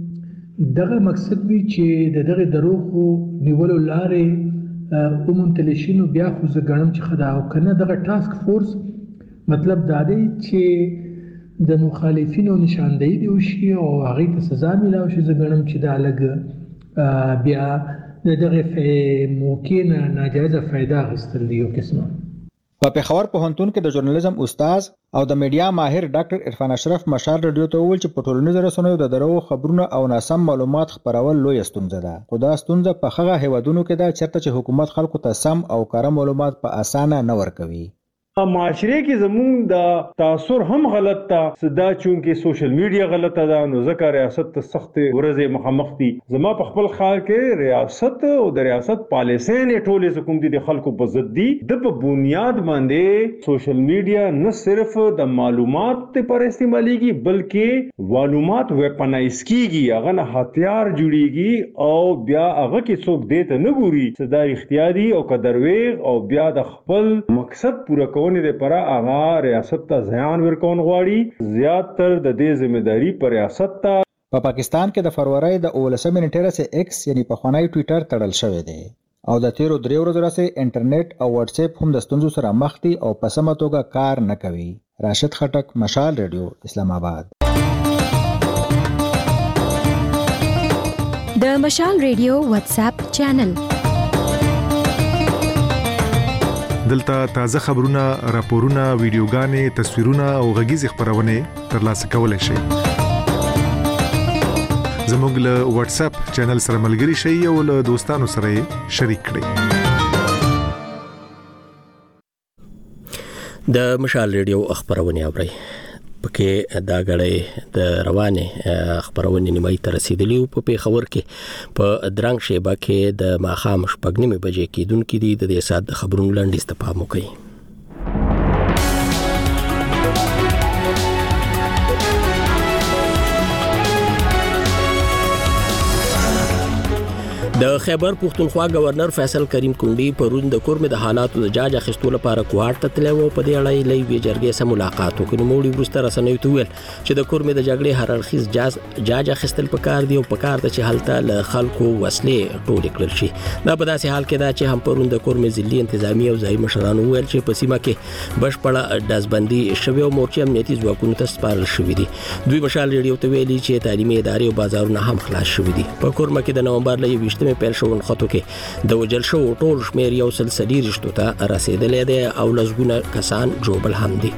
دغه مقصد وی چې د دغه دروغ نیولو لارې اومنتلشینو بیا خو زه ګڼم چې خدا او کنه دغه ټاسک فورس مطلب دا دی چې د مخالفینو نشاندهی دی وشي او هغه ته سزا ملاوي شي زه ګڼم چې دا لګ بیا دغه موقع نه ناجایزه फायदा غستل دی یو قسمه په پېښور پوهنتون کې د ژورنالیزم استاد او د میډیا ماهر ډاکټر عرفان اشرف مشال رادیو ته وویل چې په ټولنیزو رسنیو د درو خبرونه او ناسم معلومات خپرول لوی ستونزه ده خو دا ستونزه په هغه هیوادونو کې ده چېرته چې حکومت خلکو ته سم او کاره معلومات په اسانه نه ورکوي معاشره کې زموږ د تاثر هم غلط تا صدا چونکه سوشل میډیا غلطه ده نو ځکه ریاست ته سخت ورځې مخامخ دي زما په خپل خیال کې ریاست او د ریاست پالیسۍ نه ټولې حکومت دي خلکو په ضد دي د په بنیاد باندې سوشل میډیا نه صرف د معلومات پر استعماليږي بلکې معلومات ویپنایز کیږي هغه نه هتیار جوړیږي او بیا هغه کې څوک دیته نه ګوري صدا اختیاري او قدرویغ او بیا د خپل مقصد پوره ونی د پرا اغا ریاست ته ځان ورکون غواړي زیات تر د دې ځمېداري پر ریاست ته په پاکستان کې د فروری د اولسمې نیټه سره ایکس یعنی په خوانی ټوئیټر تړل شوی دی او د تیرو درې ورځو راځي انټرنیټ او واتس اپ هم د ستونزو سره مخ دي او په سمه توګه کار نه کوي. راشد خټک، مشال ریډیو، اسلام آباد. د مشال ریډیو واتس اپ چینل دلته تازه خبرونه، راپورونه، ویډیوګانې، تصویرونه او غږیز خبرونه ترلاسه کولای شئ. زموږ له واتس اپ چینل سره ملګري شئ او له دوستانو سره شریک کړئ. د مشال ریډیو خبرونه اورئ. پکې دا غړې د روانه خبرونه نیمه تر رسیدلی او په خبر کې په درنګ شیبه کې د ماخام شپږنیمه بجې کې دونکو دي د دې سات خبرونو لاندې استفاده وکړي. د خیبر پختونخوا گورنر فیصل کریم کونډي پرون د کورمه د حالاتو د جاج اخیستو لپاره کوهاټ ته تلو. په دې اړه لې وی جرګې سره ملاقات وکړو. نو موږ ورسته رسنیو ته ویل چې د کورمه د جګړې هر اړخیز جاج جاج اخیستل پکار دی او پکار د چې حالت له خلکو وسلې ټول کړل شي. دا په داسې حال کې دا چې هم پرون د کورمه ضلعي انتظامی او ځای مشرانو ویل چې په سیمه کې بشپړه داسبندي شوی او مورچې امنیتي ځواکونو ته سپارل شوې دي. دوی مشال ریډیو ته ویلي چې تعلیمي ادارې او بازارونه هم خلاص شوې دي. په کورمه کې د نومبر لې ویشتمه پیل شو خطو کې د وجل شو ټول شمیر یو سلسلي رښتو ته رسیدلې ده او لږونه کسان جوړبل هم دي.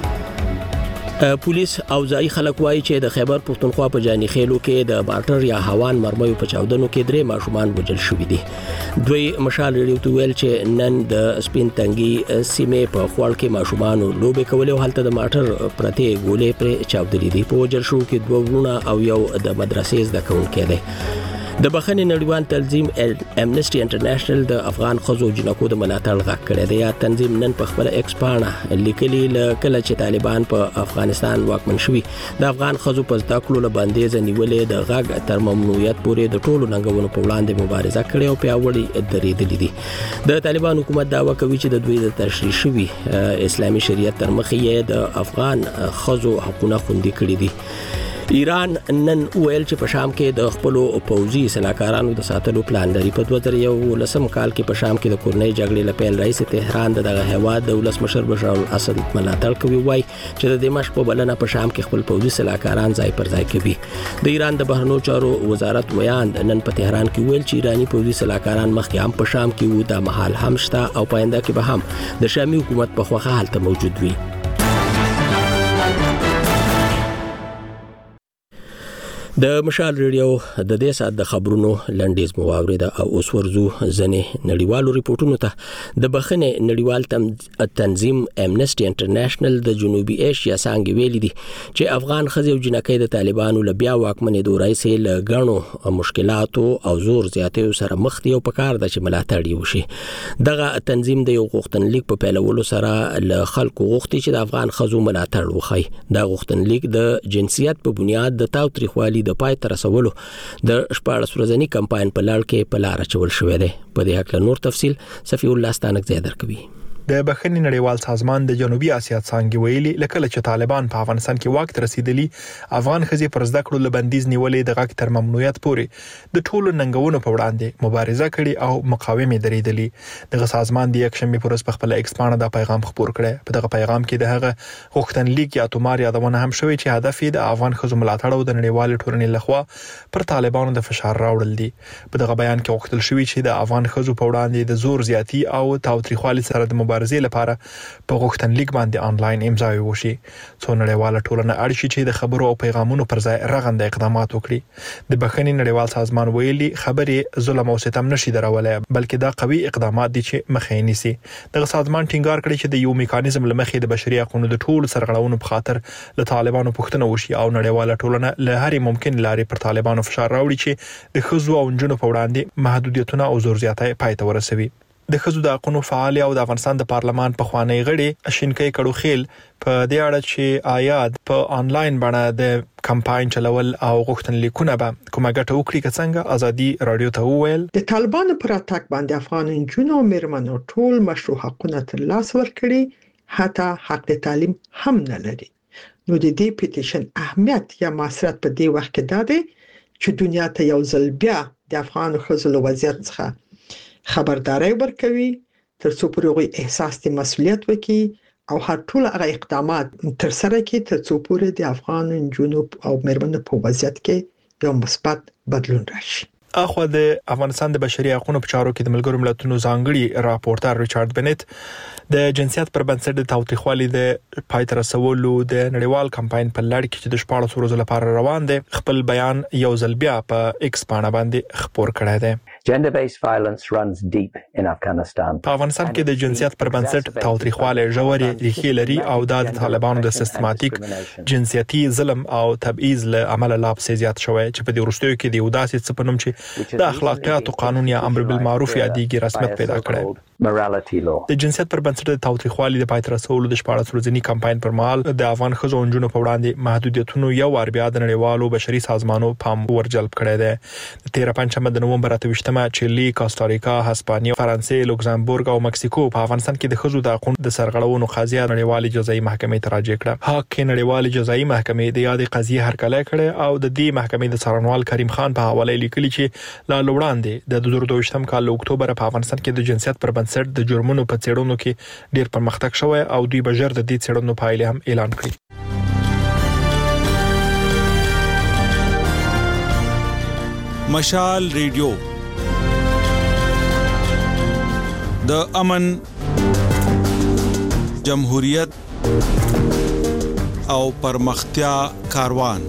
پولیس او ځای خلک وایي چې د خیبر پختونخوا په جاني خېلو کې د بارټر یا هوان مرمیو په چاودنو کې درې ماشومان وجل شوي دي. دوی مشال ریډیو ته ویل چې نن د سپین تنګي سیمې په خوړ کې ماشومان لوبې کولې او هلته د ماټر پرته ګولې پر چاودلې دي. په وجل شو کې دوه ورونه او یو د مدرسې زده کوونکی دی. د بخښنې نړیوال تنظیم امنسټي انټرنیشنل د افغان خزو جنکو د ملاتړ غږ کړی دی. یا تنظیم نن په خپل ایکس پاڼه لیکلي کله چې طالبان په افغانستان واکمن شوي د افغان خزو په زده کړو لباندې ځنیولې د غږ تر ممنوعیت پورې د ټولو ننګونو په وړاندې مبارزه کړې او پیاوړې درېدلې دي. د طالبان حکومت دعوا کوي چې د دوی د تشریح شوي اسلامي شریعت تر مخې یې د افغان خزو حقوقونه خوندي کړي دي. ایران نن ویل چې په شام کې د خپل پوځي سلاکارانو د ساتلو پلان لري. په دوه زره یولسم کال کې په شام کې د کورنۍ جګړې لپاره رئیس تهران دغه هیواد د ولسمشر بشار الاسد ملاتړ کوي. وای چې د دمشق په بلنه په شام کې خپل پوځي سلاکاران ځای پر ځای کوي. د ایران د بهرنیو چارو وزارت ویاند نن په تهران کې ویل چې ایرانی پوځي سلاکاران مخکې هم په شام کې وو، د محل هم شته او پاینده کې به هم د شامي حکومت په خوخه حالت موجود وي. د مشال ریډیو د دې سات د خبرونو لنډیز مو واورید او اوس ورزو ځنې نړیوالو ریپورتونو ته. د بخښنې نړیوال تنظیم امنسټي انټرنیشنل د جنوبي ایشیا څنګه ویلي دي چې افغان خزي او جنکۍ د طالبانو له بیا واکمنې دورای سره له غنو مشکلاتو او زور زیاتیو سره مخ دي او په کار د چې ملاتړ وشي. دغه تنظیم د یو غوښتنلیک په پیلولو سره له خلکو غوښتي چې د افغان خزو ملاتړ وکړي. دا غوښتنلیک د جنسیت په بنیاد د تاوتریخوالي د پای تر رسولو د شپږ ورځنی کمپاین په لړ کې په لار چول شوې ده. په دې حق نور تفصيل صفي الله ستانک زیاتر کوي. د بخښنې نړیوال سازمان د جنوبي اسیا څنګه ویلي لکه چې طالبان په افغانستان کې واک ته رسیدلی افغان خزي پر زده کړو لبندیز نیولې د غږ تر ممنوعیت پورې د ټولو ننګونو په وړاندې مبارزه کړې او مقاومه درېدلې. دغه سازمان د یک شنبه پر ورځ په خپل ایکس پاڼه د پیغام خبر کړی. په دغه پیغام کې د هغه غوښتنلیک یا تومار یادونه هم شوې چې هدف یې د افغان خزو ملاتړ او د نړیوال ټولنې لخوا پر طالبانو د فشار راوړل دي. په دغه بیان کې غوښتل شوې چې د افغان خزو په وړاندې د زور زیاتی او تاوتریخوالي سره د مبارزې لپاره په غوښتنلیک باندې آنلاین امضا وشي. څو نړیواله ټولنه اړ شي چې د خبرو او پیغامونو پر ځای رغنده اقدامات وکړي. د بخښنې نړیوال سازمان ویلي خبرې ظلم او ستم نشي درولای بلکې دا قوي اقدامات دي چې مخې نیسي. دغه سازمان ټینګار کړی چې د یو میکانیزم لمخې د بشري حقوقو د ټول سرغړونو په خاطر له طالبانو پوښتنه وشي او نړیواله ټولنه له هرې ممکن لارې پر طالبانو فشار راوړي چې د خزو او جنونو په وړاندې محدودیتونه او زور زیاتی پای ته ورسوي. د خزو د حقوقو فعال او د افغانستان د پارلمان په خوانی غړي شینکۍ کډو خیل په دې اړه چې آیاد په آنلاین باندې د کمپاین چلول او غوښتنلیکونه به کومه ګټه وکړي که څنګه ازادي رادیو ته وویل د طالبانو پر اتاک باندې افغان جنونو او میرمنو ټول مشروع حقوقونه تر لاس ورکړي حتی حق د تعلیم هم نه لري. نو د دې پیټیشن اهمیت یا مسؤلیت په دې وخت کې ده چې دنیا ته یو ځل بیا د افغان خزو له وضعیت څخه خبرداري ورکوي ترڅو پر هغوی احساس د مسؤلیت وکړي او هر ټول هغه اقدامات تر سره کړي ترڅو پورې د افغان نجونو او مېرمنو په وضعیت کې یو مثبت بدلون راشي. اخو د افغانستان د بشري حقوقو په چارو کې د ملګرو ملتونو ځانګړي راپورټر ریچارډ بنت د جنسیت پر بنسټ د تاوتریخوالي د پای تر رسولو د نړیوال کمپاین په لړ کې چې د شپږ ورځې لپاره روان دی خپل بیان یو ځل بیا په ایکس باندې باندې خبر کړی دی. Gender-based violence runs deep in Afghanistan. په افغانستان کې د جنسیت پر بنسټ تاوتریخوالی ژورې ریښې لري او د طالبانو د سیستماتیک جنسیتي ظلم او تبعیض له امله لا پسې زیات شوی چې په دې وروستیو کې د وداسې څه په نوم چې د اخلاقیاتو قانون یا امر بالمعروف یادېږي رسمیت پیدا کړی. د جنسیت پر بنسټ د تاوتریخوالي د پای تر رسولو د شپږ ورځني کمپاین پر مهال د افغان ښځو او نجونو په وړاندې محدودیتونو یو وار بیا د نړیوالو بشري سازمانونو پام ورجلب کړی دی. د تیره پنځمه د نومبر اته ویشتمه چیلي، کوستاریکا، هسپانیا، فرانسې، لوکزامبورګ او مکسیکو په افغانستان کې د ښځو د حقوقو د سرغړونو قضیه نړیوالې جزایي محکمې ته راجع کړه. حق کې نړیوالې جزایي محکمې د یادې قضیې هرکلی کړی او د دې محکمې د څارنوال کریم خان په حواله لیکلي چې لا وړاندې د دوه زره دوه ویشتم کال له اکتوبر په افغانستان کې د جنسیت پر بنسټ د جرمونو په څېړنو کې ډیر پرمختګ شوی او دوی به ژر د دې څېړنو پایلې هم اعلان کړي. مشال ریډیو د امن، جمهوریت او پرمختیا کاروان.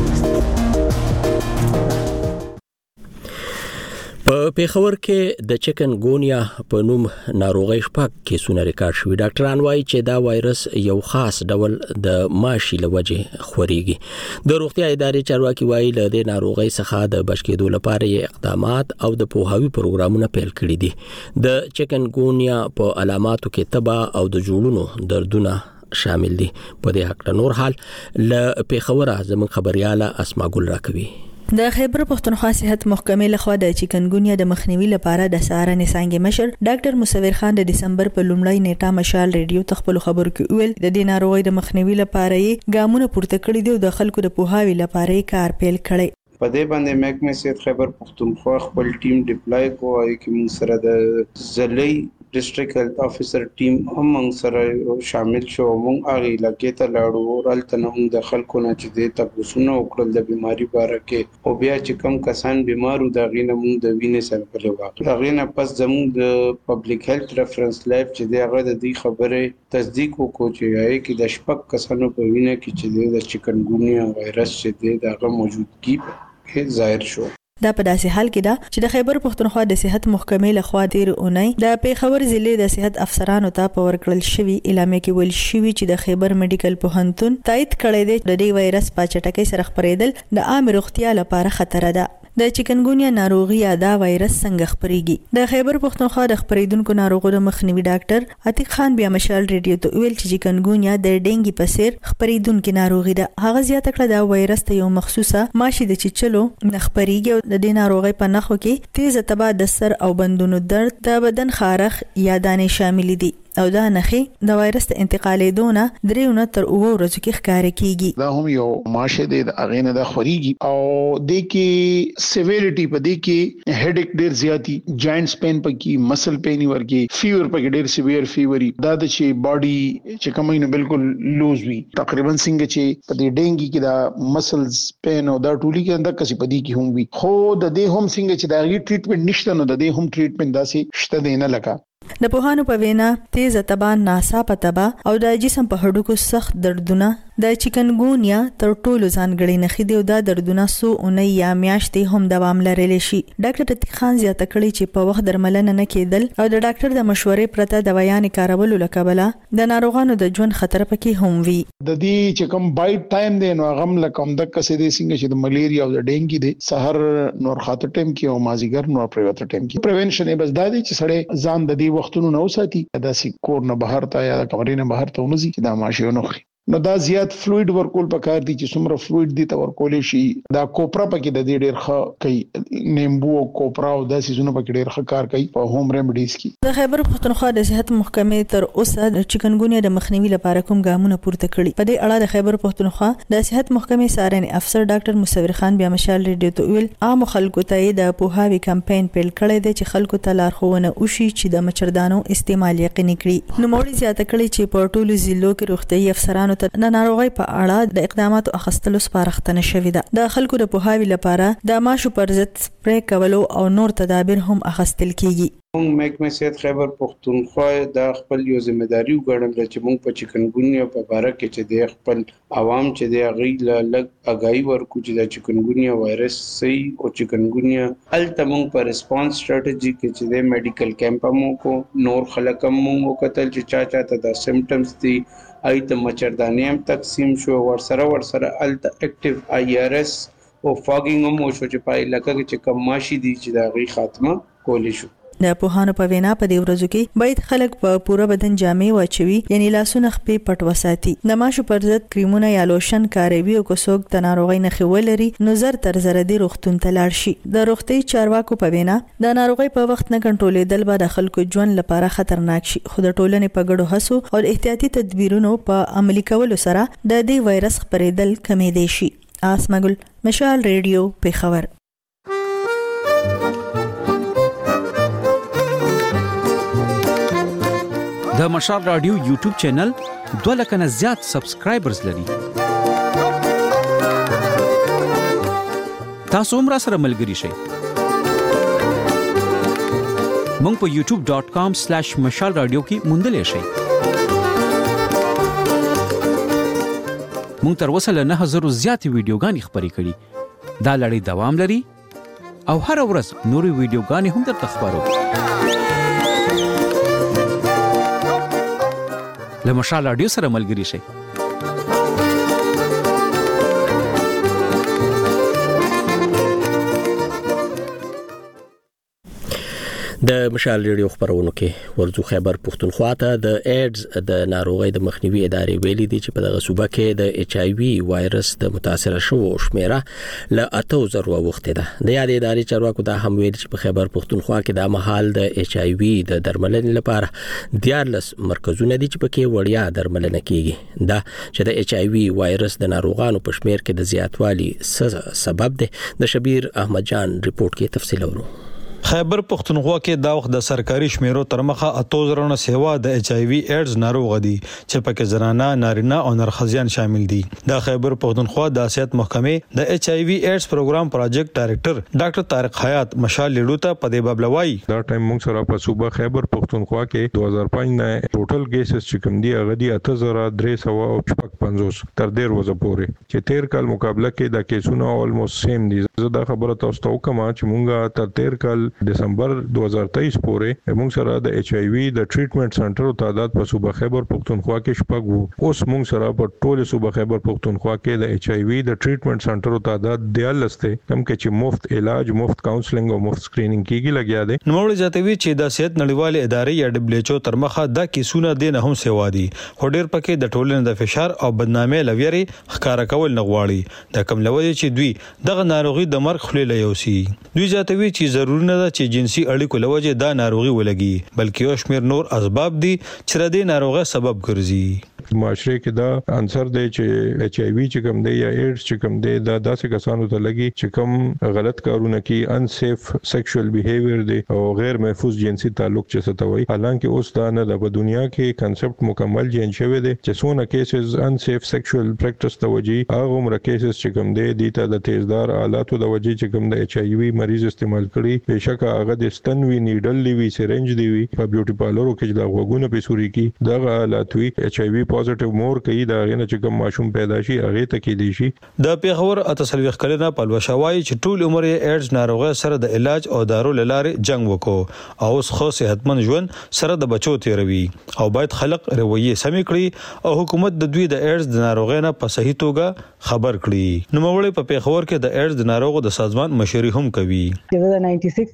په پیښور کې د چکن ګونیا په نوم ناروغي شپږ کیسونه ریکارډ شوي. ډاکټران وایي چې دا وایرس یو خاص ډول د ماشي له وجې خوريږي. د روغتیا ادارې چارواکي وایي له دې ناروغي څخه د بچ کېدو لپاره اقدامات او د پوهاوي پروګرامونه پیل کړي دي. د چکن ګونیا په علاماتو کې تبه او د جوړونو دردونه شامل دي. په دې حق نور حال له پیښور زموږ خبرياله اسما ګل راکوي. د خیبر پختونخوا صحت محکمې لخوا د چکنګونیا د مخنیوي لپاره د سهارنې څنګه مشر ډاکټر مصور خان د دسمبر په لومړۍ نیټه مشال ریډیو تخپل خبرو کې ویل د دې ناروغي د مخنیوي لپاره یې ګامونه پورته کړي دي او د خلکو د پوهاوي لپاره یې کار پیل کړی. په دې باندې محکمه صحت خیبر پختونخوا خپل ټیم ډیپلای کوي چې موږ سره د زلۍ ډیسټریکټ هیلث افیسر ټیم هم موږ سره شامل شو. موږ هغه علاقې ته لاړو او هلته موږ د خلکو نه چې د تاسو وکړل د بیماری باره کې او بیا چې کم کسان بیمارو د غینه موږ د وینې سمپل واخلو. غینه پس زموږ د پبلک هیلث ریفرنس لاب چې د هغه د دې خبره تصدیق وکړو چې هغه کې د شپږ کسانو په وینه کې چې د چکنګونیا وایرس چې د هغه موجودګي کې ظاهر شو. دا په داسې حال کې ده چې د خیبر پختونخوا د صحت محکمې لخوا تیر اونۍ د پیښور ضلع د صحت افسرانو ته په ورکړل شوی اعلامیه کې ویل شوی چې د خیبر میډیکل پوهنتون تایید کړی دی د دې وایرس په چټکۍ سره خپرېدل د عام روغتیا لپاره خطر ده. د چکنګونیا ناروغي یا دا وایرس څنګه خپريږي؟ د خیبر پختونخوا د خپریدونکو ناروغو د مخنیوي ډاکټر عتیق خان بیا مشال ریډیو ته ویل چې چکنګونیا د ډینګي په څیر خپریدونکو ناروغي ده. هغه زیاته کړه دا وایرس ته یو مخصوصه ماشي د چچلو نخپريږي او د دې ناروغي په نخو کې تیز تبه د سر او بندونو درد د بدن خارخ یا دانې شامل دي او دا نخې د وایرس د انتقالېدو نه درېونه تر اوه ورځې کې ښکار کیږي. دا هم یو ماشه دی د اغینه د خوريږي او د کې سیویریټي په دې کې هډیک ډیر زیاتی، جاینټس پین پکې، مسل پین ورکی، فیور پکې ډیر سیویر فیوري، دا د چې باډي چې کومینه بالکل لوز وي. تقریبا څنګه چې په دې ډینګي کې دا مسلز پین او دا ټولي کې انده کسي په دې کې هم وي. خو د دې هم څنګه چې دا غي ټریټمنټ نشته نو د دې هم ټریټمنټ داسې شته دی نه لکه د پوهانو په وینا تیز تبه، ناڅاپه تبه او د جسم په هډوکو سخت دردونه د چکنګونیا تر ټولو ځانګړي نښې دي او دا دردونه څو اونۍ یا میاشتې هم دوام لرلی شي. ډاکټر عتیق خان زیاته کړې چې په وخت درملنه نه کېدل او د ډاکټر د مشورې پرته دوايانې کارولو له کبله د ناروغانو د ژوند خطر پکې هم وي. د دې چې کوم بایټ ټایم دی نو هغه هم لکه همدغه څه دی څنګه چې د ملیریا او د ډینګي دی، سحر نور خاطر ټایم کې او مازیګر نور پریوت ټایم کې. پریونشن یې بس دا دی چې سړی ځان د دې وختونو نه وساتي، دا سې کور نه بهر ته یا د کمرې نه بهر ته ونځي چې دا ماشي ونه خوري. نو دا زیات فلوید ورکول پکار دي چې څومره فلوید دي ته ورکول شي دا کوپرا پکې د دې ډېر ښه کوي نیمبو او کوپرا او د سيزونو پکې ډېر ښه کار کوي په هوم ریمډیز کې. د خیبر پښتونخوا د صحت محکمې تر اوسه د چکنګونیا د مخنیوي لپاره کوم ګامونه پورته کړي. په دې اړه د خیبر پښتونخوا د صحت محکمې سارنې افسر ډاکټر مصور خان بیا مشال ریډیو ته ویل عام خلکو ته د پوهاوی کمپاین پیل کړی دی چې خلکو ته لارښوونه وشي چې د مچردانو استعمال یقیني کړي. نو موږ زیاته کړی چې په ټولو ضلعو کې روغتيایي افسرانو ته د ناروغۍ په اړه د اقداماتو اخیستلو سپارښتنه شوې ده. د خلکو د پوهاوی لپاره د ماشو پر ضد سپری کولو او نور تدابیر هم اخیستل کیږي. موږ محکمه صحت خیبر پښتونخوا د خپل یو ځمېداري وګڼل چې موږ په چکنګونیا په باره کې چې د خپل عوام چې د غي لګ اگای ورکو چې د چکنګونیا وایرس سي او چکنګونیا الته موږ په ریسپانس سټریټجی کې چې د میډیکل کیمپ مو کو نور خلک مو کتل چې چا چاته د سمپټمز دي ایت مچردانې هم تقسیم شو ورسره ورسره الته اکټیو آی آر اس او فاګینګ هم شو چې پای لکه چې کم ماشي دي چې د غي خاتمه کولی شو. د پوهانو په وینا په دې ورځو کې باید خلک په پوره بدن جامې واچوي یعنی لاسونه خپې پټ وساتي. د ماشو پر ضد کریمونه یا لوشن کاروي او کوڅوک د ناروغۍ نښې ولري نو زر تر زر دي روغتون ته لاړ شي. د روغتي چارواکو په وینا د ناروغۍ په وخت نه کنټرولېدل به د خلکو ژوند لپاره خطرناک شي خو د ټولنې په ګډو هڅو او احتیاطي تدبیرونو په عملي کولو سره د دې وایرس خپرېدل کمېدای شي. آسمګل مشال ریډیو پیښور. د مشال رادیو یوټیوب چینل دوه لک نه زیات سبسکرایبرز لري. تاسو هم را سره ملګري شئ. مونږ په یوټیوب ډاٹ کام سلیش مشال رادیو کې موندلی شئ. مونږ تر اوسه له نه هزارو زیاتې ویډیوګانې خپرې کړي. دا لړۍ دوام لري او هر ورځ نورې ویډیوګانې هم درته خپرو. له مشال رادیو سره ملګري شئ. د مشال ریډیو خبرونو کې ورځو خیبر پښتونخوا ته د ایډز د ناروغۍ د مخنیوي ادارې ویلي دي چې په دغه صوبه کې د ایچ آی وی وایرس د متاثر شوو شمیره ل اته زره وخت ده. د یاد ادارې چارواکو دا هم ویل چې په خیبر پښتونخوا کې د مهال د ایچ آی وی د درملنې لپاره دیارلس مرکزونه دي چې پکې وړیا درملنه کیږي. دا چې د ایچ آی وی وایرس د ناروغانو په شمیر کې د زیاتوالي سبب ده. د شبیر احمد جان ریپورت کې تفصیل ورو. خیبر پښتونخوا کې دا وخت د سرکاري شمیرو تر مخه اته زره نه سیوا د ایچ آی وی ایډز ناروغ دي چې پکې زنانه نارینه او نرخزیان شامل دي. د خیبر پښتونخوا د صحت محکمې د ایچ آی وی ایډز پروګرام پروجیکټ ډایریکټر ډاکټر طارق حیات مشال لیډو ته په دې باب لوي. دا ټایم موږ سره په صوبه خیبر پښتونخوا کې دوه هزار پنځه نه ټوټل کیسز چې کوم دي هغه دي اته زره درې سوه او شپږ پنځوس تر ډیر وځه پورې چې تیر کال مقابله کې د کیسونو اولموست سیم دي. زه دا خبره تاسو ته کوم چې موږ تر تیر کال دسمبر دوه هزار تیئیس پورې موږ سره د ایچ آی وی د ټریټمنټ سنټرو تعداد په صوبه خیبر پښتونخوا کې شپږ وو. اوس موږ سره په ټوله صوبه خیبر پښتونخوا کې د ایچ آی وی د ټریټمنټ سنټرو تعداد دیارلس ته کم کې چې مفت علاج مفت کاونسلینګ او مفت سکرینینګ کیږي لګیا دي. نوموړي ځاتوي چې د صحت نړیوال ادارې یا ډبلیو ایچ او تر مخه د کیسونه دین هم سیوا دي. هډیر پکې د ټولنې د فشار او بدنامۍ لويري ښکارا کول نه غواړي. د کم لوي چې دوی دغه ناروغي د مرګ خلیل یوسي. دوی ځاتوي چې ضروري نه ده چې جنسي اړیکو لوجه دا ناروغي ولګي بلکې یو شمیر نور اسباب دي چې د دې ناروغي سبب ګرځي. معاشره کې دا عنصر دی چې ایچ آی وی چې کوم دی یا ایډز چې کوم دی دا داسې کسانو ته لګي چې کوم غلط کارونه کوي ان سیف سیکشوال بیهیویر دی او غیر محفوظ جنسي تعلق چې ستوي. حالانکه اوس دا نه د دنیا کې کنسپټ مکمل جین شوی دی چې څونه کیسز ان سیف سیکشوال پریکټس ته وجي هغه عمر کیسز چې کوم دی د ته د تیزدار آلاتو د وجي چې کوم د ایچ آی وی مریض استعمال کړي بهشکه هغه د ستن وی نیډل وی سرنج دی وی په بیوټي پارلرو کې د غوګونو په سوري کې دغه آلات وی ایچ آی وی پوزټیو مور کوي دا غنه چې کوم ماشوم پیدا شي هغه ته کې دي شي. د پیښور اتصلويخ کلنه پلوشوای چې ټول عمر یې ایډز ناروغي سره د علاج او دارو لارې جنگ وکړو او اوس خو صحتمند ژوند سره د بچو تیروي او باید خلک رویه سمې کړي او حکومت د دوی د ایډز د ناروغي نه په صحیح توګه خبر کړي. نو موږ په پیښور کې د ایډز د ناروغو د سازمان مشري هم کوي. د نننۍ سکس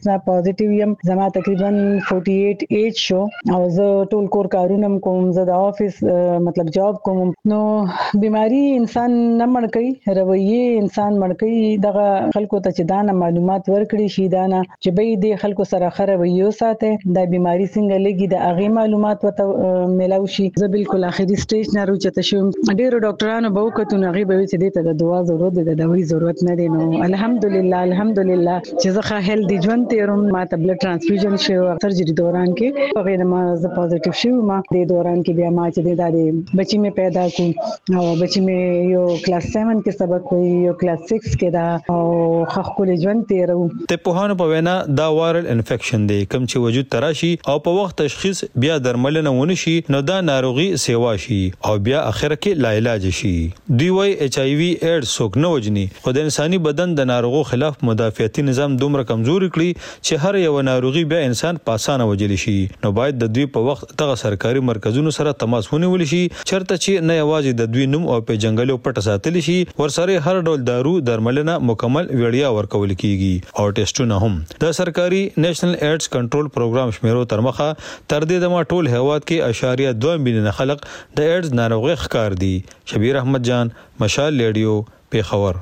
ټیسټ نه پوزټیو یم. زما تقریبا اړتالیس ایج شو او زه ټول کور کارونه کوم، زه د افیس مطلب جاب کوم. نو بیماری انسان نه مړ کوي، رویه انسان مړ کوي. دغه خلکو ته چې دا نه معلومات ورکړي شي، دا نه چې به دې خلکو سره خره ویو ساته د بیماری څنګه لګي، د هغه معلومات وته ملاوي شي. زه بالکل اخري سټیج نه راوچته شوم. ډیرو ډاکټرانو به وکړو نه غي به چې دې ته د دوا ضرورت ده، د دوايي ضرورت نه دی. نو الحمدلله الحمدلله چې زه ښه هیلدي ژوند تیروم. ما ته بلډ ترانسفیوژن شو سرجری دوران کې، هغه ما زه پوزټیو شوم. ما د دوران کې بیا ما چې د بچی مې پیدا کو او بچی مې یو کلاس سیون کې سبق وی، یو کلاس سکس کې دا او خخ کول ژوند تیرو. ته په هانو په وینا دا وایرل انفیکشن دی کوم چې وجود تراشي او په وخت تشخیص بیا درملنه ونه شي، نو دا ناروغي سیوا شي او بیا اخر کې لا علاج شي. دوی وايي ایچ آی وی ایډز څوک نه وجني، خو د انساني بدن د ناروغو خلاف مدافعتي نظام دومره کمزوري کړی چې هر یو ناروغي بیا انسان په اسانه وجلی شي. نو باید د دوی په وخت دغه سرکاري مرکزونو سره تماس ونیول شي، چرته چې نه یوازې د دوی نوم او په جنگلو پټ ساتل شي، ورسره هر ډول دارو درملنه مکمل وړیا ورکول کیږي او ټیسټونه هم. د سرکاري نېشنل ایډز کنټرول پروګرام شمیرو تر مخه تر دې دمه ټول هیواد کې اشاریه دوه میلیونه خلک د ایډز ناروغي ښکار دي. شبیر احمد جان، مشال ریډیو، پیښور.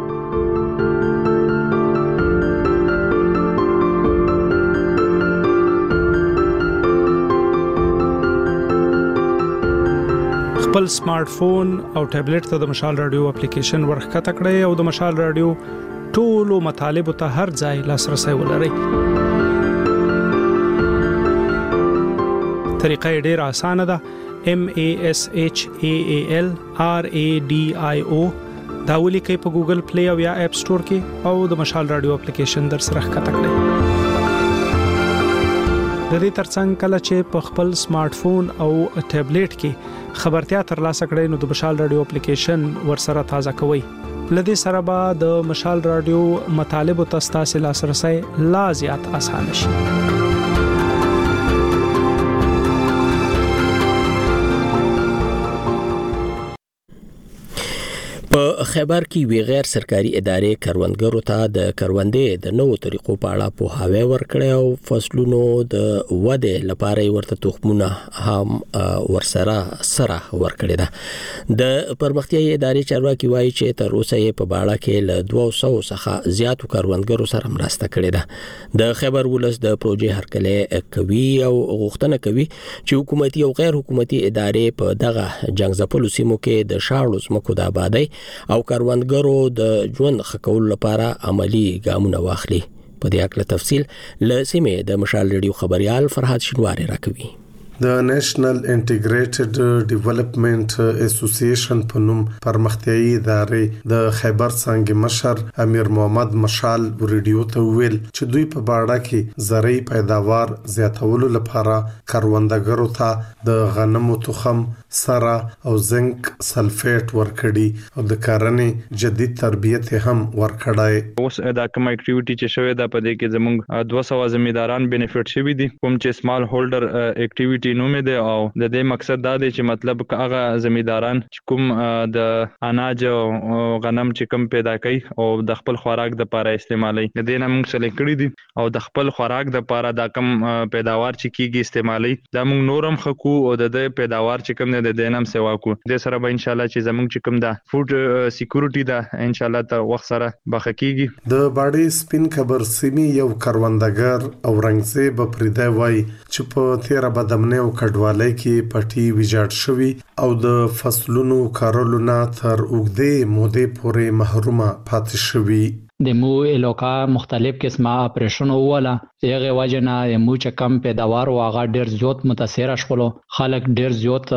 خپل سمارټ فون او ټابلیټ ته د مشال رادیو اپلیکیشن ورخته کړئ او د مشال رادیو ټولو مطالبه ته هر ځای لاسرسي ولرئ. طریقه ډیره اسانه ده. M A S H A A L R A D I O دا ولیکئ په ګوګل پلی او یا اپ سٹور کې او د مشال رادیو اپلیکیشن در سره ښکته کړئ. د دې ترڅنګ کله چې په خپل سمارټ فون او ټابلیټ کې خبرتیا ترلاسه کړئ نو د مشال رادیو اپلیکیشن ورسره تازه کوئ. لدې سره به د مشال رادیو مطالب او تاسو لاسرسي لا زیات آسان شي. په خیبر کې وی غیر سرکاري ادارې کروندګرو ته د کروندې د نوو طریقو په اړه پوهاوی ورکړي او فصلونو د ودې لپاره ورته تخمونه هم ورسره سره ورکړي ده. د پرمختیايي ادارې چارواکي وایي چې تر اوسه یې په باړه کې له دوه سوه څخه زیاتو کروندګرو سره مرسته کړې ده. د خیبر ولس د پروژې هرکلی کوي او غوښتنه کوي چې حکومتي او غیر حکومتي ادارې په دغه جنګ ځپلو سیمو کې د شاړو ځمکو د آبادۍ او کروندګرو د ژوند ښه کولو لپاره عملی ګامونه واخلي. په دې اړه تفصیل له سیمې د مشال ریډیو خبريال فرحات شینواری راکوي. د نېشنل انټیګریټډ ډیولپمنٹ اسوسییشن په نوم پرمختیايي ادارې د خیبر څنګه مشر امیر محمد مشال ریډیو ته ویل چې دوی په باړه کې زرعي پیداوار زیاتولو لپاره کروندګرو ته د غنمو تخم، سره او زنک سلفیټ ورکړي او د کارنې جدید تربیت هم ورکړای. اوس دا کوم اکټیویټي چې شوې ده په دې کې زموږ دوه سوه زمینداران بینیفټ شوي دي، کوم چې سمال هولډر اکټیویټي نوم دی او د دې مقصد دا دی چې مطلب هغه زمینداران چې کوم د اناج او غنم چې کوم پیدا کوي او د خپل خوراک د لپاره استعمالي، د دې نه موږ سلیکټ کړی دي او د خپل خوراک د لپاره دا کوم پیداوار چې کیږي استعمالي دا موږ نورم خکو او د دې پیداوار چې کوم د دینم سیوا کو. د سره به ان شاء الله چې زموږ چې کوم دا فود سکیورټي دا ان شاء الله ته وخت سره بخکیږي. د باډي سپین خبر سیمي یو کروندګر او رنگزه به پرده وای چې په تیر بدمنه او کډوالۍ کې پټي ویجاړ شوی او د فصلونو کارولو نه تر اوږدې مودې پورې محرومه پاتې شوی. د مو الوکا مختلف قسمه اپریشن وواله یغه وجنه مو چې کم پیداوار او هغه ډیر زیات متاثر شول، خلک ډیر زیات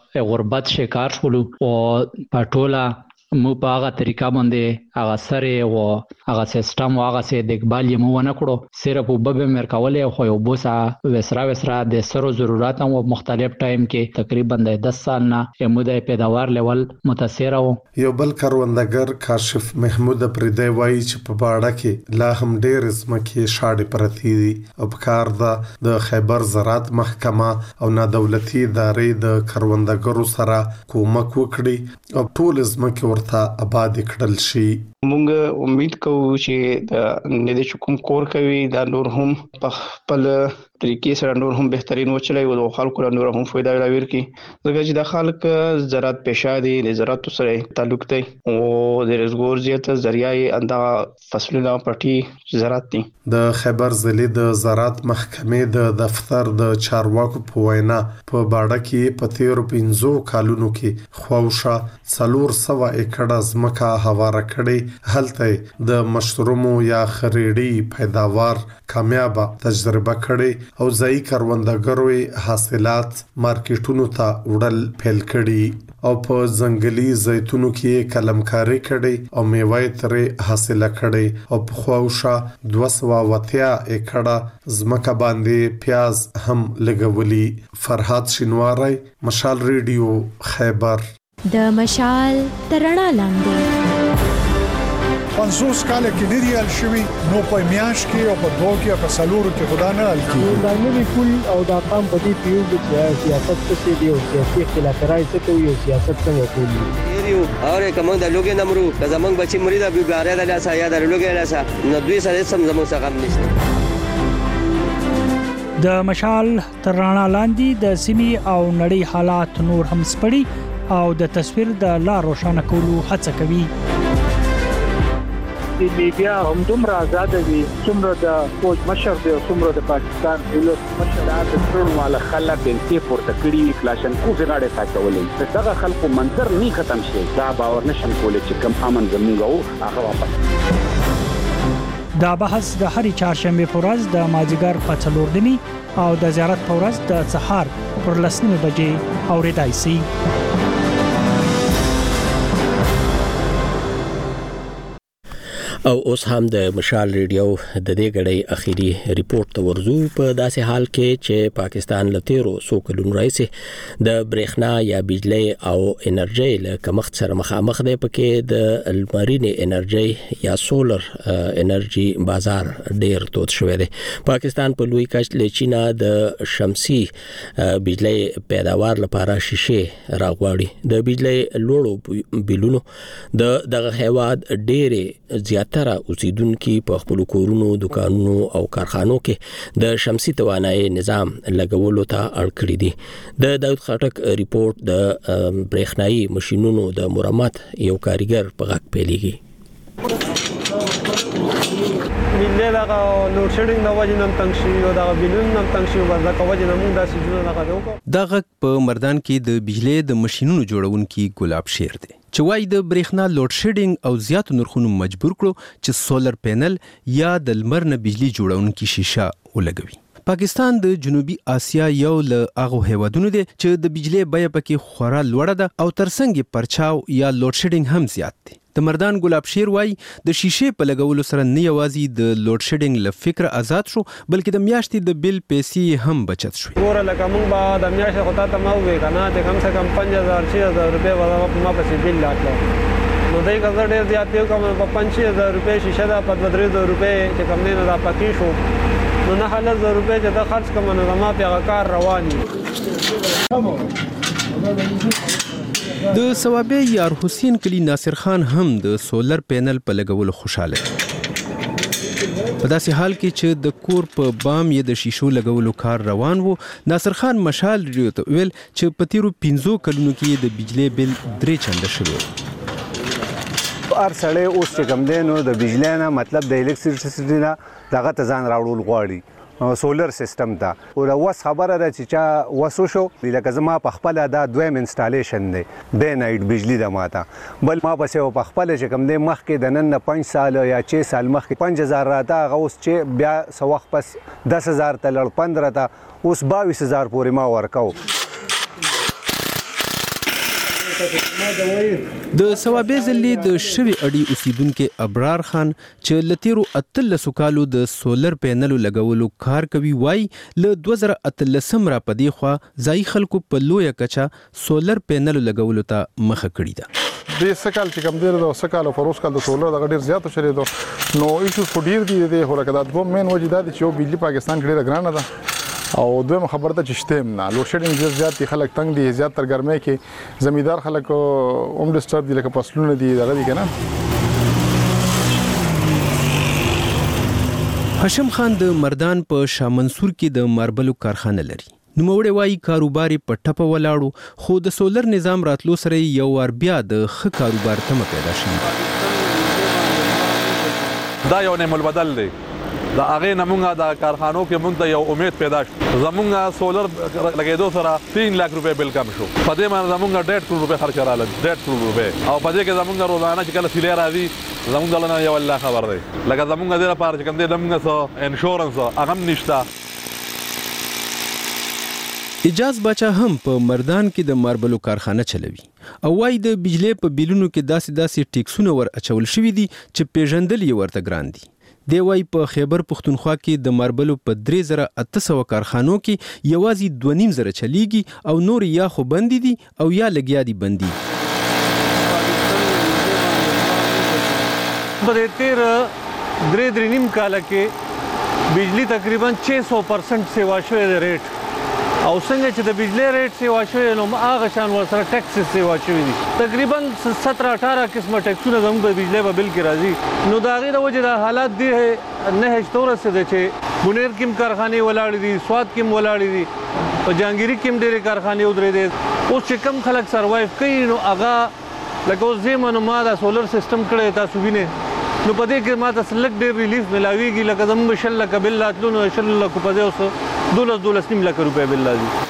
غربت شکار شول او په ټوله مو په هغه طریقه باندې هغه سره او هغه سیستم او هغه سي دګبال یې مو نه کړو، صرف وبب مرکولې خو یو بوسا وسرا وسرا د سرو ضرورت او مختلف ټایم کې تقریبا د دس سال نه مو د پیداوار لیول متاثر او یو بل کروندګر کاشف محمود پردی وایي چې په باړه کې لا هم ډېر زمکه شاړې پرتی دي او په کار ده د خیبر زراعت محکمه او نه دولتي ادارې د کروندګرو سره کومک وکړي او ټول زمکه ته آباد کړل شي. مونږ امید کوو چې د نه د کوم کور کوي دا نور هم په خپل طریقې سره نور هم بهترین وچلای او خلکو له نور هم فائدہ لاویر کی ځکه چې د خلک زراعت پېښه دي د زراعت سره تعلق دی او د رزګور زیاته ذریعہ انده فصلونه پټي زراعت دي. د خیبر ضلع د زراعت محکمې د دفتر د چارواکو په وینا په باډه کې په تیر پنځو کالونو کې خواوشه څلور سوه ایکړه ځمکه هواره کړې هلته د مشرومو یا خریړي پیداوار کامیابه تجربه کړې او ځای کروندګرو حاصلات مارکیټونو ته وړل پیل کړي او په ځنګلي زیتونو کې کلمکاري کړي او میوه ترې حاصله کړي او په خواوشه دوه سوه واتیا ایکړه ځمکه باندې پیاز هم لګولي. فرحات شینواری، مشال ریډیو، خیبر. د مشال ترڼا لاندې پنځوس کال کې لريال شوی نو په میاش کې او په دوه کې په سلورو کې خدا نه الکی دا نوی پول او دا قام په دې پیو چې سیاست څه دی او سیاسي اختلافات څه کوي او سیاست څنګه کوي یو اور کوم د لوګي نمرو د زمنګ بچی مرید ابي ګاره د لاسه یا د لوګي لاسه نو دوی سره سم زمو څخه غم نشته. د مشال ترڼا لاندې د سیمي او نړۍ حالات نور هم سپړي او د تصویر د لار روښانه کولو هڅه کوي. د میډیا هم دومره آزاد دي څومره د فوج مشر دی څومره د پاکستان دولت مشر د ټول مال خلک بنتي پورته کړی کلاشن کو غاړه ساتولې دغه خلکو منظر نه ختم شي دا باور نشم کولای چې کم امن زموږ او هغه واپس. دا بحث د هرې چهارشنبه په ورځ د مازیګر په څلور نیمې او د زیارت په ورځ د سهار پر لس نیمې بجې اورېدای شي. او اوس هم د مشال ریډیو د دې غړې اخیری ریپورت ته ورزو په داسې حال کې چې پاکستان له تیرو څو کلونو راځي د برېښنا یا بجلی او انرژي له کمښت سره مخامخ دی پکې د لمرینې انرژي یا سولر انرژي بازار ډیر تود شوی دی. پاکستان په لوی کچ له چینا د شمسي بجلی پیداوار لپاره شیشه راغواړي. د بجلی لوړو بلونو د دغه هیواد ډېرې زیات تر اوسیدونکو په خپل کورونو، دکانونو او کارخانو کې د شمسي توانایي نظام لګولو ته اړ کړی دي. د داود خټک ریپورت د برېښنايي ماشينونو د مرمت یو کاریګر په غږ پیلېږي. ملي دغه لوډ شیډینګ د وجې نن تنګ شي او دغه بلون نن تنګ شي او دغه وجې نن موږ داسې جوړ نه غواړو. دغه په مردان کې د بجلی د ماشينونو جوړونکي ګلاب شیر دی چې وايي د برېښنا لوډ شیډینګ او زیات نرخونو مجبور کړو چې سولر پینل یا د لمر نه بجلی جوړونکي شیشه ولګوي. پاکستان د جنوبي اسیا یو له هغه هیوادونو دی چې د بجلی بیه پکې خورا لوړه ده او ترڅنګ پرچاو یا لوډ شیډینګ هم زیات دی. د مردان ګلاب شیر وايي د شیشې په لګولو سره نه یوازې د لوډ شیډینګ له فکر آزاد شو بلکې د میاشتې د بل پیسې هم بچت شوې. ګوره لکه موږ به د میاشتې خو تا ته ما ووې که نه چې کم سے کم پنځه هزار شي هزار روپۍ به ما پسې بل راتله نو دی که زه ډېر زیات دی کوم په پنځه شي هزار روپۍ شیشه ده په دوه درې زره روپۍ چې کوم دی نو دا پکې شو نو نه لس زره روپۍ چې زه خرڅ کړم نو زما پې هغه کار روان وي. د ثوابه یار حسین کلی ناصر خان هم د سولر پینل په لګولو خوشاله دی. په داسې حال کې چې د کور په بام یې د شیشو لګولو کار روان وو، ناصر خان مشال ریډیو ته ویل چې په تیرو پنځو کلونو کې د بجلی بل درې چنده شوی. هر سړی اوس چې کوم دی نو د بجلی نه مطلب د الکتریسټي نه دغه ته ځان راوړل غواړي سولر سیستم ته او اوس خبره ده چې چا وسو شو لکه زما په خپل دا دویم انسټالیشن دی ډے نایټ بجلی د ماته بل ما پسې په خپل چې کوم دی مخکې د نن پنځه سال یا شش سال مخکې پنځه هزار راته هغه اوس چې بیا سو وخت پس دس هزار ته لړ پندره ته اوس بایس هزار پورې ما ورکاو. د ثوابه ضلع د شوی اډي اوسیدونکو ابرار خان چې لتیرو اتلس کالو د سولر پینلو لګولو کار کوي وای له دوه زره اتلس را پدې خو ځای خلکو په لوی کچا سولر پینلو لګولو ته مخه کړی ده. د سکال چې کوم دی د سکال او فروس کال د سولر د ډیر زیات شری دو نو ایشو فډیر دی د هورکه د دوه مین وجداد چې بجلی پاکستان کې ډیره ګرانه ده او دویم خبر ده چې شته نه لوډ شیډینګ ډیر زیات دي خلک تنگ دي زیات تر ګرمۍ کې زمیدار خلک اوم ډیسټرب دي لکه فصلونه دي دغه دي کنه هاشم خان د مردان په شاه منصور کې د ماربلو کارخانه لري. نوموړی وایي کاروبار په ټپه ولاړو، خو د سولر نظام راتلو سره یو وار بیا د ښه کاروبار تمه پیدا شوه. دا یو نعم البدل دی. دا هغې نه مونږ د کارخانو کې مونږ ته یو امید پیدا شو. زمونږ سولر لګېدو سره تین لاک روپۍ بل کم شو. په دې باندې زمونږ ډېر کروڑ روپۍ خرچ راغله، ډېر کروڑ روپۍ. او په دې کې زمونږ روزانه چې کله سیلۍ راځي زمونږ دلته یو الله خبر دی. لکه زمونږ دې لپاره چې کوم دی زمونږ څه انشورنس هغه هم نشته. اجاز باچا هم په مردان کې د ماربلو کارخانه چلوي او وايي د بجلی په بیلونو کې داسې داسې ټیکسونه ور اچول شوي دي چې پیژندل یې ورته ګران دي. دی وايي په خیبر پښتونخوا کې د ماربلو په درې زره اته سوه کارخانو کې یوازې دوه نیم زره چلیږي او نور یا خو بندي دي او یا لګیا دي بندي. په دې تیر درې درې نیم کال کې بجلی تقریبا چھ سو پرسنٹ سیوا شوې د ریټ او څنګه چې د بجلی ریټ سیوا شوې نو هغه شان ورسره ټیکسز سیوا شوي دي. تقریبا ستره اټاره قسمه ټیکسونه زموږ د بجلی په بل کې راځي. نو د هغې د وجې د حالات دی نهج ته ورسېده چې بونیر کې هم کارخانې ولاړې دي، سوات کې هم ولاړې دي، په جهانګیري کې هم ډېرې کارخانې ودرېدې. اوس چې کم خلک سروایو کوي نو هغه لکه اوس زه منو ما دا سولر سیسټم کړی تاسو وینئ نو په دې کې ما ته لږ ډېر ریلیف ملاویږي. لکه زموږ شل لکه بل راتلو نو شل لکو په ځای اوس دولس دولس نیم لکه روپۍ بل راځي.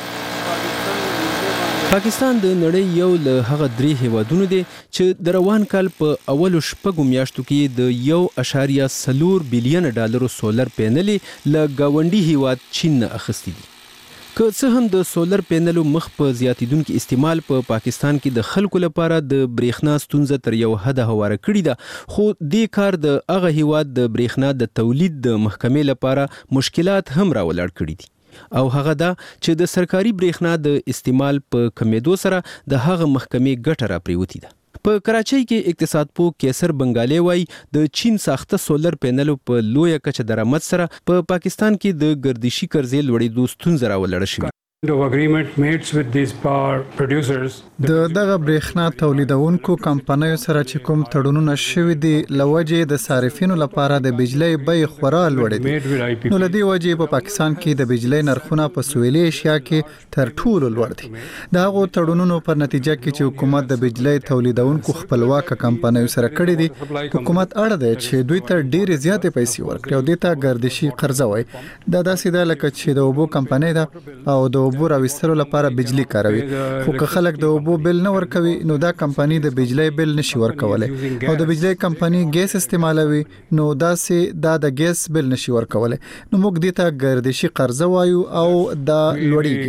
پاکستان د نړۍ یو له هغه درې هیوادونو دی چې د روان کال په اولو شپږو میاشتو کې د یو اشاریه څلور بیلیون ډالرو سولر پینلې له ګاونډي هیواد چین نه اخیستي دي. که څه هم د سولر پینلو مخ په زیاتیدونکي استعمال په پا پاکستان کې د خلکو لپاره د برېښنا ستونزه تر یو حده هواره کړې ده، خو دې کار د هغه هیواد د برېښنا د تولید د محکمې لپاره مشکلات هم راولاړ کړي دي او هغه دا چې د سرکاري برېښنا د استعمال په کمیدو سره د هغه محکمې ګټه راپریوتې ده. په کراچۍ کې اقتصاد پوه کیسر بنگالي وایي د چین ساخته سولر پینلو په لویه کچه درآمد سره په پا پاکستان کې د ګردشي قرضې لوړېدو ستونزه راولاړه شوې. د دغه برېښنا تولیدونکو کمپنیو سره چې کوم تړونونه شوي دي لوجې د صارفینو لپاره د بجلی بیې خورا لوړې دي. نو له دې وجې په پاکستان کې د بجلی نرخونه په سویلي ایشیا کې تر ټولو لوړ دي. د هغو تړونونو پر نتیجه کې چې حکومت د بجلی تولیدونکو خپلواکه کمپنیو سره کړي دي، حکومت اړ دی چې دوی ته ډېرې زیاتې پیسې ورکړي او دې ته ګردشي قرضه وایي. دا داسې ده لکه چې د اوبو کمپنۍ ده او د اوبو راوستلو لپاره بجلی کاروي، خو که خلک د اوبو بل نه ورکوي نو دا کمپنۍ د بجلی بل نشي ورکولی او د بجلی کمپنۍ ګیس استعمالوي نو داسې دا د ګیس بل نشي ورکولی. نو موږ دې ته ګردشي قرضه وایو او دا لوړیږي.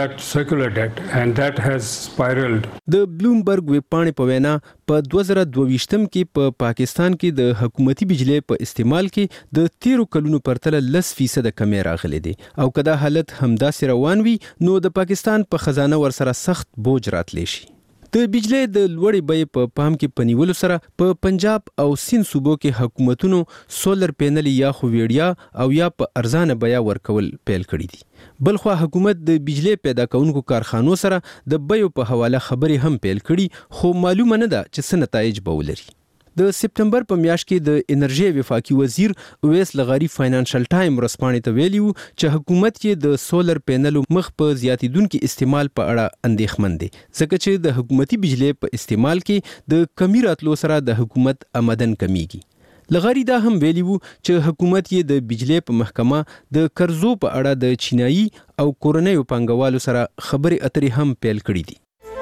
د بلومبرګ ویبپاڼې په وینا په دوه زره دوه ویشتم کې په پا پاکستان کې د حکومتي بجلی په استعمال کې د تیرو کلونو پرتله لس فیصد کمی راغلی دی او که دا حالت همداسې روان وي نو د پاکستان په خزانه ورسره سخت بوج راتلی شي. د بجلی د لوړې بیې په پام کې په نیولو سره په پنجاب او سیند صوبو کې حکومتونو سولر پینل یا خو ویړیا او یا په ارزانه بیه ورکول پیل کړي دي. بلخوا حکومت د بجلی پیدا کوونکو کارخانو سره د بیو په حواله خبرې هم پیل کړي، خو معلومه نه ده چې څه نتایج به ولري. د سپتمبر په میاشت کې د انرژي وفاقي وزیر اویس لغاری فاینانشل ټایم ورسپانې ته ویلي وو چې حکومت کې د سولر پینلو مخ په زیاتیدونکي استعمال په اړه اندېښمن دی، ځکه چې د حکومتي بجلی په استعمال کې د کمی راتلو سره د حکومت آمدن کمیږي. لغاری دا هم ویلي وو چې حکومت یې د بجلی په محکمه د قرضو په اړه د چینایي او کورنیو پانګوالو سره خبرې اترې هم پیل کړي دي.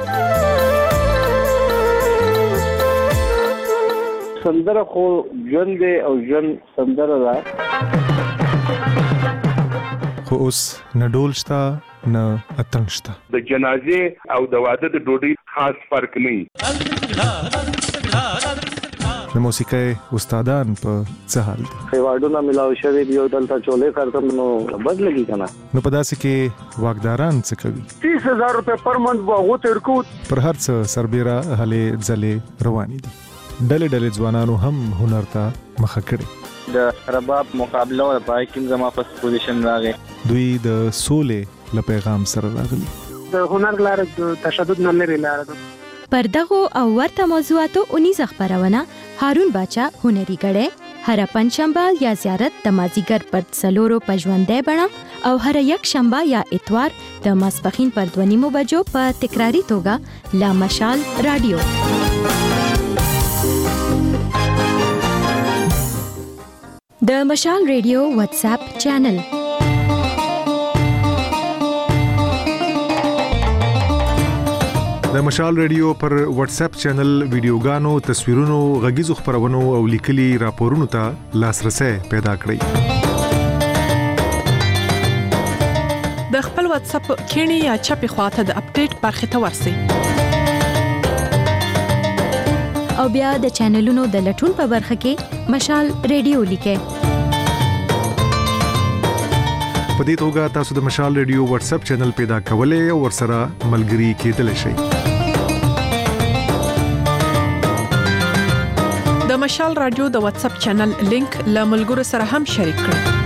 سندره خو ژوند دی او ژوند سندره ده، خو اوس نه ډول شته نه اتڼ شته. د جنازې او د واده د ډوډۍ خاص فرق نه. د موسیقۍ استادان په څه حال دي؟ ایوارډونه ملاو شوي دي او دلته چولې کارتم نو بد لګي کنه. نو په داسې کې واکداران څه کوي؟ تیس هزار روپے پر منت به هغو تیر کو. پر هر څه سربیره هلې ځلې روانې دي. ډلې ډلې ځوانانو هم هنر ته مخه کړې. د رباب مقابله او پای کې زما په پوزیشن راغی. دوی د سولې له پیغام سره راغلي. د هنر لاره د تشدد نه لري لاره ده. پر دغو او ورته موضوعاتو اونیزه خبرونه هارون باچا هنري غړې هر پنځشنبه یا زیارت د مازیګر پر څلورو په ژوندۍ بڼه او هر یک شنبه یا اتوار د ماسپښین پر دوه نیمو بجو په تکراری توګه لا مشال رادیو. د مشال ریډیو واتس اپ چینل. د مشال ریډیو پر واتس اپ چینل ویډیوګانو، تصویرونو، غږیزو خبرونو او لیکلي راپورونو ته لاسرسي پیدا کړئ. د خپل واتس اپ کینی یا چپی خواته د اپډیټ برخه ته ورسئ. او بیا د چینلونو د لټون په برخه کې مشال ریډیو لیکئ. په دې توګه تاسو د مشال ریډیو واتس اپ چینل پیدا کولای او ورسره ملګري کېدلی شئ. د مشال رادیو د واتس اپ چینل لینک له ملګرو سره هم شریک کړئ.